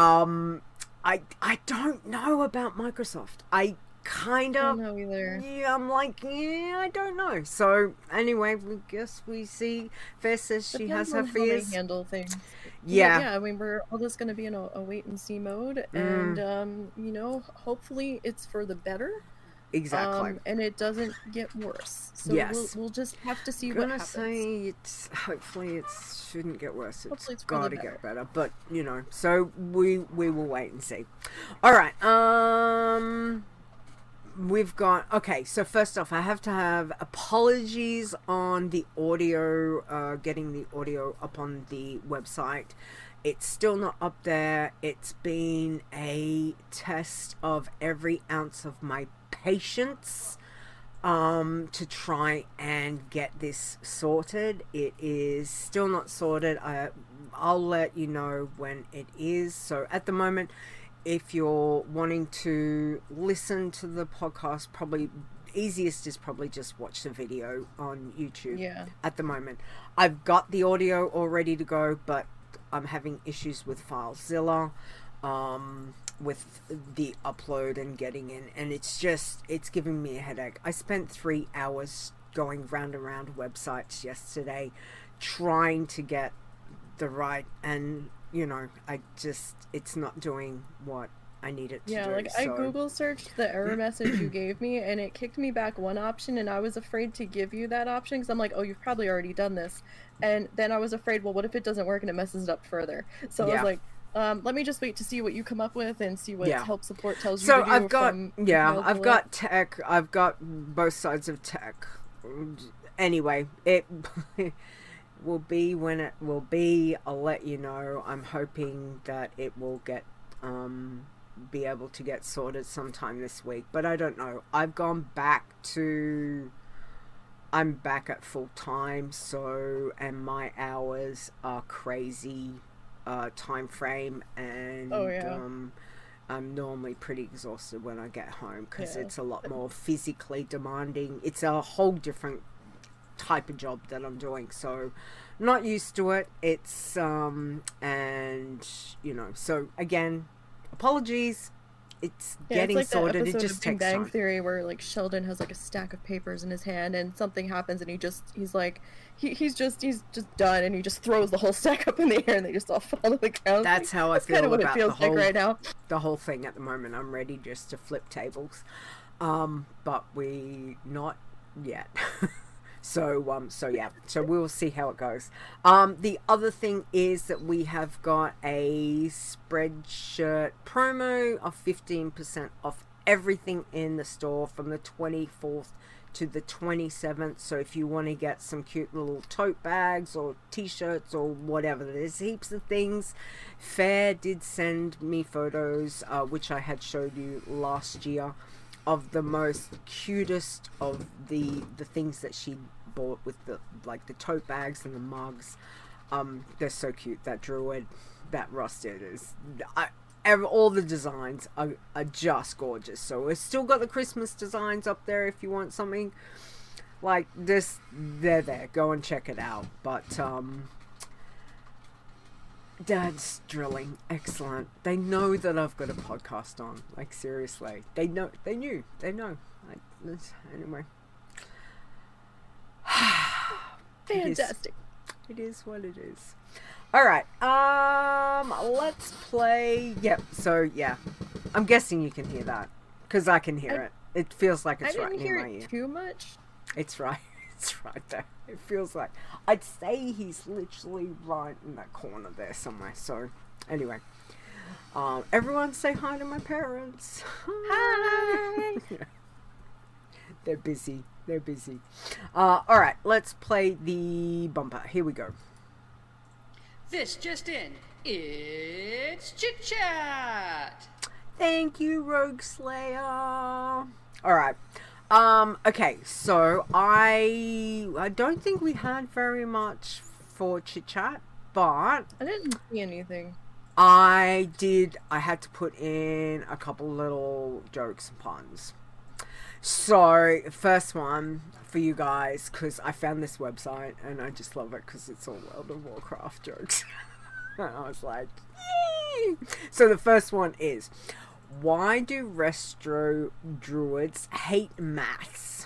I don't know about Microsoft. I kind I of don't know either. yeah, I'm like, I don't know. So anyway, we guess we see. Fair says she Depends has her on how they fears. handle things. Yeah. I mean, we're all just going to be in a wait and see mode, and hopefully it's for the better. Exactly. And it doesn't get worse. So Yes. we'll just have to see I'm what gonna happens. say hopefully it shouldn't get worse. Hopefully it's for got the to get better. better, but so we will wait and see. All right. We've got so first off, I have to have apologies on the audio, getting the audio up on the website. It's still not up there. It's been a test of every ounce of my patience to try and get this sorted. It is still not sorted. I'll let you know when it is. So at the moment, if you're wanting to listen to the podcast, probably easiest is probably just watch the video on YouTube. Yeah. At the moment, I've got the audio all ready to go, but I'm having issues with FileZilla, with the upload and getting in, and it's giving me a headache. I spent 3 hours going round and round websites yesterday trying to get the right, and it's not doing what I need it to do. I Google searched the error message you gave me, and it kicked me back one option, and I was afraid to give you that option because I'm like, oh, you've probably already done this. And then I was afraid, well, what if it doesn't work and it messes it up further? So I was like, let me just wait to see what you come up with and see what help support tells you to do. I've got from I've got tech. I've got both sides of tech. Anyway, it will be when it will be. I'll let you know. I'm hoping that it will get be able to get sorted sometime this week, but I don't know. I'm back at full time, and my hours are crazy time frame, and I'm normally pretty exhausted when I get home because it's a lot more physically demanding. It's a whole different type of job that I'm doing, so not used to it. It's so again, apologies. It's getting it's like sorted. That It just of Big takes Bang time. Theory where Sheldon has a stack of papers in his hand and something happens and he's like he's just done and he just throws the whole stack up in the air and they just all fall to the ground. That's how I feel kind of what about it feels like right now. the whole thing at the moment. I'm ready just to flip tables, but we not yet. So we'll see how it goes. The other thing is that we have got a Spreadshirt promo of 15% off everything in the store from the 24th to the 27th. So if you want to get some cute little tote bags or t-shirts or whatever, there's heaps of things. Fair did send me photos, which I had showed you last year, of the most cutest of the things that she bought with the tote bags and the mugs. They're so cute. That druid, that rusted is. All the designs are just gorgeous. So we've still got the Christmas designs up there if you want something like this. They're there. Go and check it out. But Dad's drilling. Excellent. They know that I've got a podcast on. Like, seriously. They know. They knew. They know. Anyway. Fantastic. It is what it is. All right. Let's play. Yep. So yeah, I'm guessing you can hear that because I can hear it. It feels like it's right near my ear. I didn't hear it too much. It's right. It's right there. It feels like I'd say he's literally right in that corner there somewhere. So anyway, everyone say hi to my parents. Hi. They're busy. They're busy. All right. Let's play the bumper. Here we go. This just in. It's Chit Chat. Thank you, Rogue Slayer. All right. Okay, so I don't think we had very much for Chit Chat, but I didn't see anything. I had to put in a couple little jokes and puns. So, first one for you guys, because I found this website and I just love it because it's all World of Warcraft jokes. And I was like, yay! So the first one is, why do Restro druids hate maths?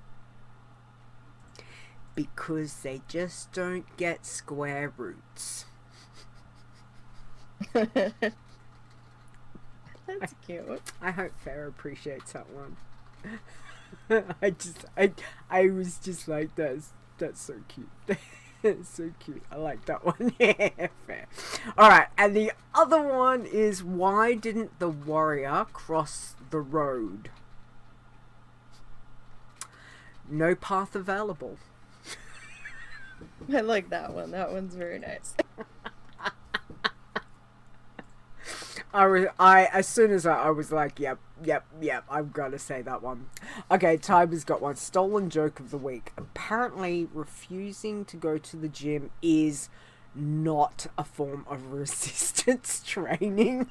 Because they just don't get square roots. That's cute. I hope Fair appreciates that one. I was just like, that's so cute. It's so cute. I like that one. Yeah, fair. Alright, and the other one is, why didn't the warrior cross the road? No path available. I like that one. That one's very nice. As soon as I was like, yep, I've got to say that one. Okay, Tiber's got one. Stolen joke of the week. Apparently, refusing to go to the gym is not a form of resistance training.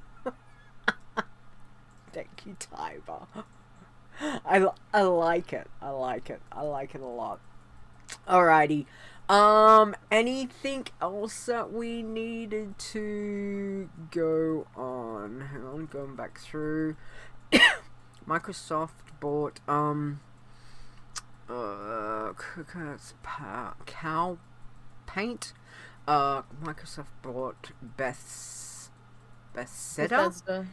Thank you, Tiber. I like it. I like it. I like it a lot. Alrighty. Anything else that we needed to go on? Hang on, going back through. Microsoft bought, Cow Paint. Microsoft bought Bethesda.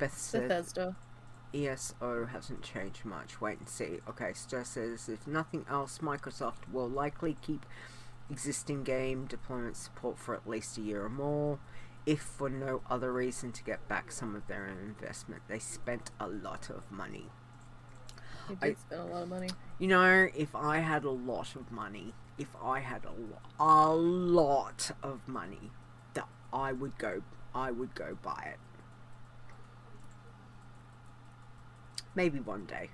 ESO hasn't changed much. Wait and see. Okay, Stir says, if nothing else, Microsoft will likely keep existing game deployment support for at least a year or more, if for no other reason to get back some of their investment. They spent a lot of money. They did spend a lot of money. You know, if I had a lot of money, a lot of money, that I would go buy it. Maybe one day.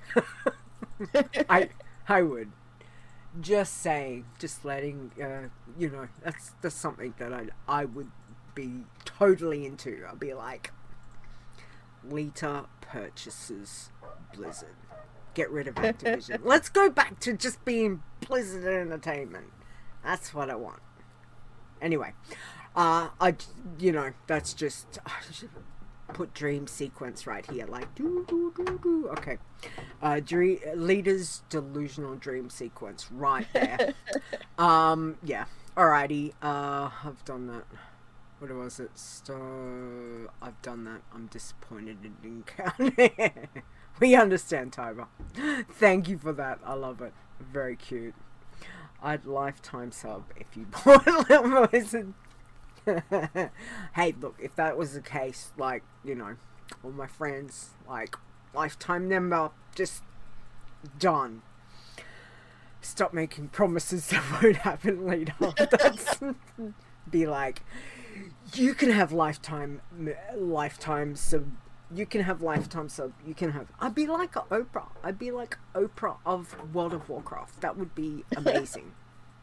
I would. Just saying, just letting, you know, that's something that I would be totally into. I'll be like, Lita purchases Blizzard. Get rid of Activision. Let's go back to just being Blizzard Entertainment. That's what I want. Anyway, you know, that's just, put dream sequence right here, like do. Okay, leader's delusional dream sequence right there. Yeah. Alrighty. I've done that. What was it? I've done that. I'm disappointed it didn't count. We understand, Tiber. Thank you for that. I love it. Very cute. I'd lifetime sub if you bought Little Blizzard. Hey, look, if that was the case, like, you know, all my friends, like, lifetime member, just done. Stop making promises that won't happen later. That's, be like, you can have lifetime sub, you can have lifetime sub, you can have, I'd be like Oprah of World of Warcraft. That would be amazing.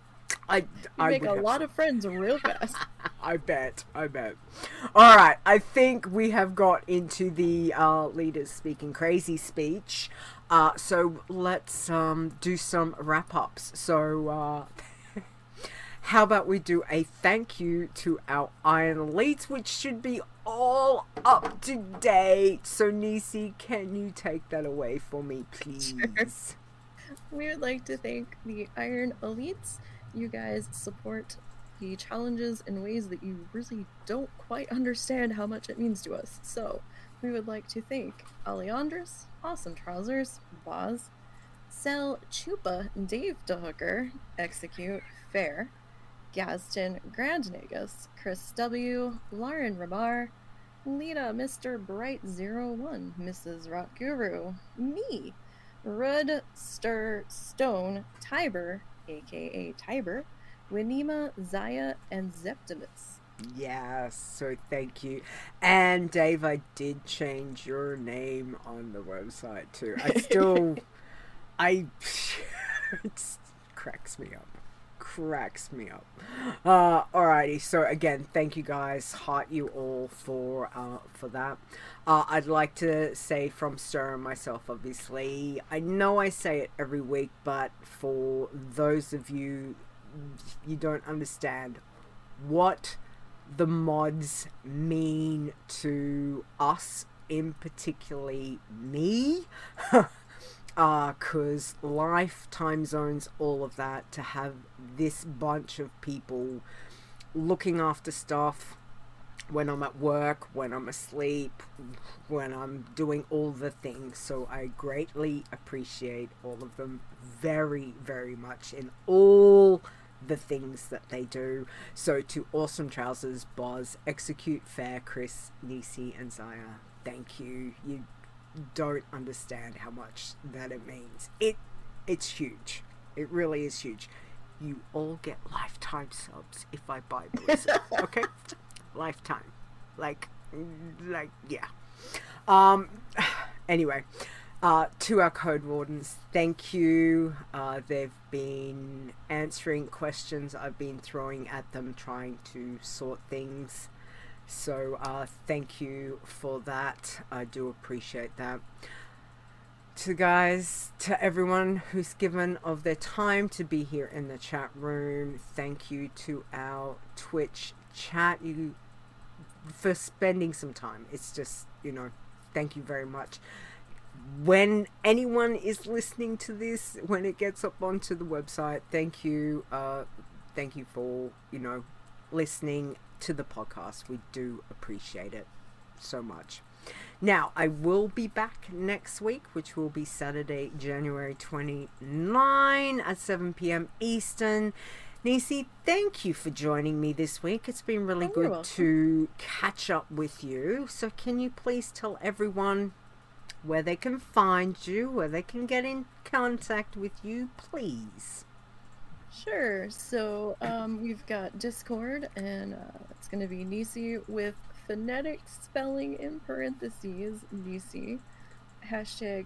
I make would a have lot of friends real fast. I bet. All right, I think we have got into the leaders speaking crazy speech. So let's do some wrap-ups. So how about we do a thank you to our Iron Elites, which should be all up to date. So Nisi, can you take that away for me, please? Sure. We would like to thank the Iron Elites. You guys support the challenges in ways that you really don't quite understand how much it means to us. So we would like to thank Aleandris, Awesome Trousers, Boz, Sel, Chupa, Dave DeHooker, Execute, Fair, Gaston, Grand Negus, Chris W, Lauren Rabar, Lita, Mr. Bright01, Mrs. Rock Guru, me, Rud, Stir, Stone, Tiber, aka Tiber, Winima, Zaya, and Zeptimus. Yes, so thank you. And Dave, I did change your name on the website too. It cracks me up. Alrighty, so again, thank you guys. Heart you all for that. I'd like to say from Stir and myself, obviously, I know I say it every week, but for those of you don't understand what the mods mean to us, in particularly me. Cause life, time zones, all of that, to have this bunch of people looking after stuff when I'm at work, when I'm asleep, when I'm doing all the things. So I greatly appreciate all of them very, very much in all the things that they do. So to Awesome Trousers, Boz, Execute, Fair, Chris, Nisi, and Zaya, thank you. You don't understand how much that it means. It's huge. It really is huge. You all get lifetime subs if I buy Blizzard. Okay? Lifetime. Like yeah. Anyway, to our code wardens, thank you. They've been answering questions I've been throwing at them, trying to sort things. So thank you for that. I do appreciate that. To everyone who's given of their time to be here in the chat room, thank you to our Twitch chat for spending some time. It's just, thank you very much. When anyone is listening to this, when it gets up onto the website, thank you for, listening to the podcast. We do appreciate it so much. Now, I will be back next week, which will be Saturday, January 29 at 7 p.m. Eastern. Nisi, thank you for joining me this week. It's been really good to catch up with you. So can you please tell everyone where they can find you, where they can get in contact with you, please? Sure. So we've got Discord, and it's going to be Nisi with phonetic spelling in parentheses, Nisi, hashtag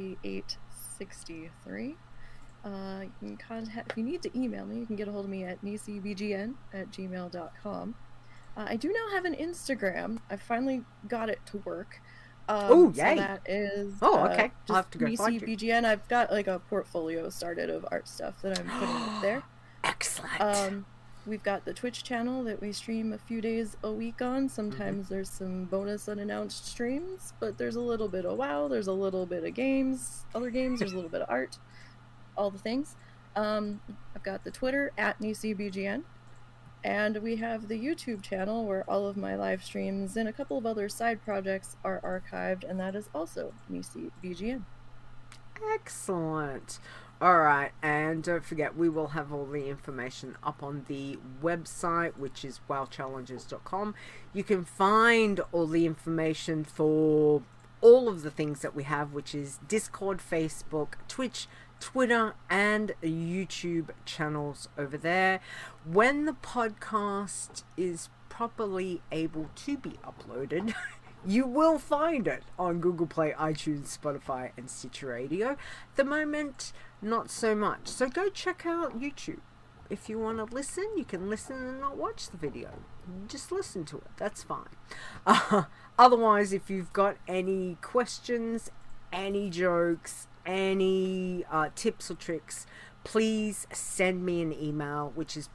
4863. You can contact, if you need to email me, you can get a hold of me at nisibgn@gmail.com. I do now have an Instagram. I finally got it to work. Oh, yay! So that is okay. I'll have to go find you. BGN. I've got like a portfolio started of art stuff that I'm putting up there. Excellent. We've got the Twitch channel that we stream a few days a week on. Sometimes there's some bonus unannounced streams, but there's a little bit of WoW, there's a little bit of other games, there's a little bit of art, all the things. I've got the Twitter at NisiBGN. And we have the YouTube channel where all of my live streams and a couple of other side projects are archived, and that is also NisiBGN. Excellent. Alright, and don't forget, we will have all the information up on the website, which is wowchallenges.com. You can find all the information for all of the things that we have, which is Discord, Facebook, Twitch, Twitter, and YouTube channels over there. When the podcast is properly able to be uploaded, you will find it on Google Play, iTunes, Spotify, and Stitcher Radio. At the moment, not so much. So go check out YouTube. if you want to listen, you can listen and not watch the video. Just listen to it. That's fine. Otherwise, if you've got any questions, any jokes, any tips or tricks, please send me an email, which is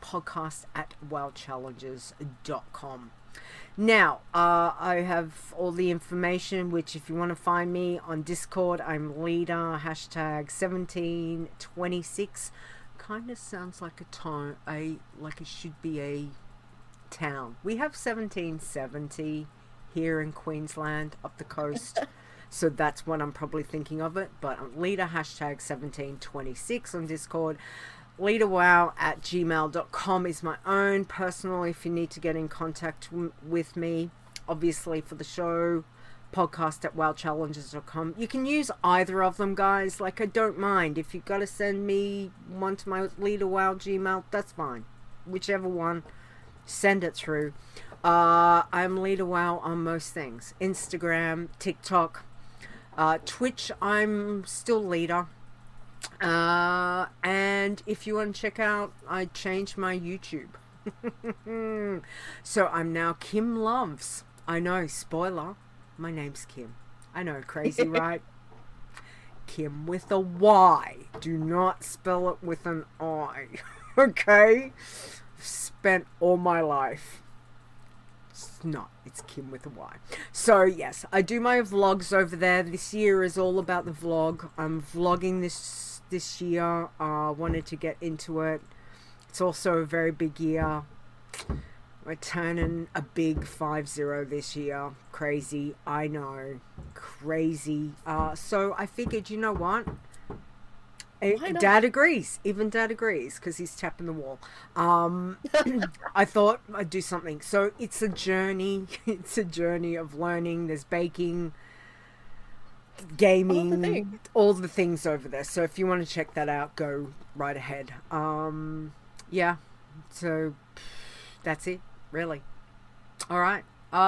podcast@wowchallenges.com. Now, I have all the information, which if you want to find me on Discord, I'm leader, #1726. Kind of sounds like like it should be a town. We have 1770 here in Queensland, up the coast. So that's what I'm probably thinking of it. But I'm leader, #1726 on Discord. leaderwow@gmail.com is my own personal, if you need to get in contact with me. Obviously for the show, podcast@wowchallenges.com. You can use either of them, guys. Like, I don't mind. If you've got to send me one to my leaderwow Gmail, that's fine. Whichever one, send it through. I'm leaderwow on most things. Instagram, TikTok, Twitch, I'm still leader. And if you want to check out, I changed my YouTube. So I'm now Kim Loves. I know, spoiler, my name's Kim. I know, crazy, right? Kim with a Y. Do not spell it with an I. Okay? Spent all my life. It's Kim with a Y. So yes, I do my vlogs over there. This year is all about the vlog. I'm vlogging this year. Wanted to get into it. It's also a very big year. We're turning a big 50 this year. Crazy, I know, crazy. So I figured, you know what? Dad agrees. Even Dad agrees because he's tapping the wall. I thought I'd do something. So it's a journey. It's a journey of learning. There's baking, gaming, all the things over there. So if you want to check that out, go right ahead. Yeah. So that's it, really. All right.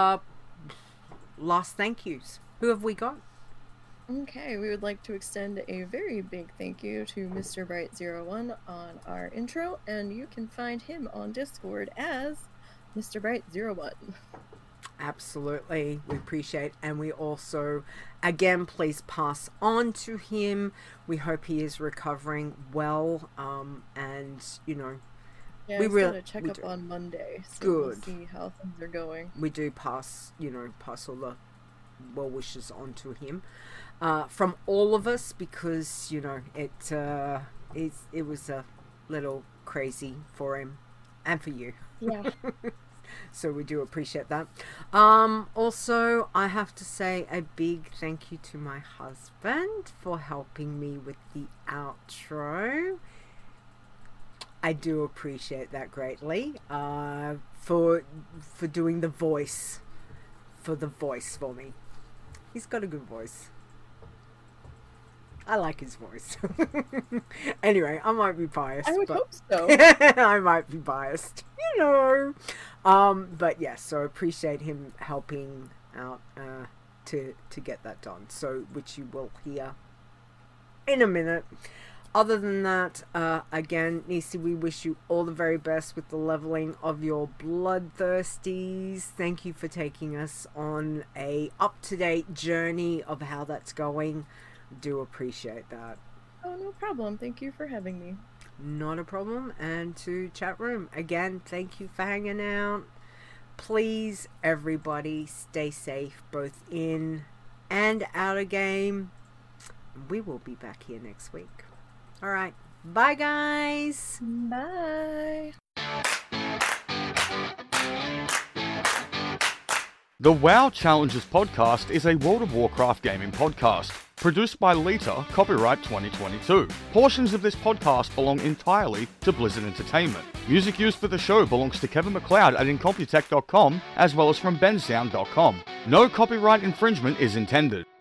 Last thank yous. Who have we got? Okay, we would like to extend a very big thank you to Mr. Bright01 on our intro, and you can find him on Discord as Mr. Bright01. Absolutely, we appreciate, and we also, again, please pass on to him. We hope he is recovering well, and you know, yeah, we really check up on Monday. So good. We'll see how things are going. We do pass all the well wishes on to him. From all of us, because you know it was a little crazy for him and for you. Yeah. So we do appreciate that. Also, I have to say a big thank you to my husband for helping me with the outro. I do appreciate that greatly. For doing the voice for me. He's got a good voice. I like his voice. Anyway, I might be biased. I would hope so. I might be biased, you know. But yes, so I appreciate him helping out to get that done. So, which you will hear in a minute. Other than that, again, Nisi, we wish you all the very best with the leveling of your bloodthirsties. Thank you for taking us on a up-to-date journey of how that's going. Do appreciate that. Oh, no problem. Thank you for having me. Not a problem. And to chat room, again, thank you for hanging out. Please, everybody, stay safe, both in and out of game. We will be back here next week. All right. Bye, guys. Bye. The WoW Challenges podcast is a World of Warcraft gaming podcast. Produced by Lita, copyright 2022. Portions of this podcast belong entirely to Blizzard Entertainment. Music used for the show belongs to Kevin MacLeod at Incompetech.com, as well as from bensound.com. No copyright infringement is intended.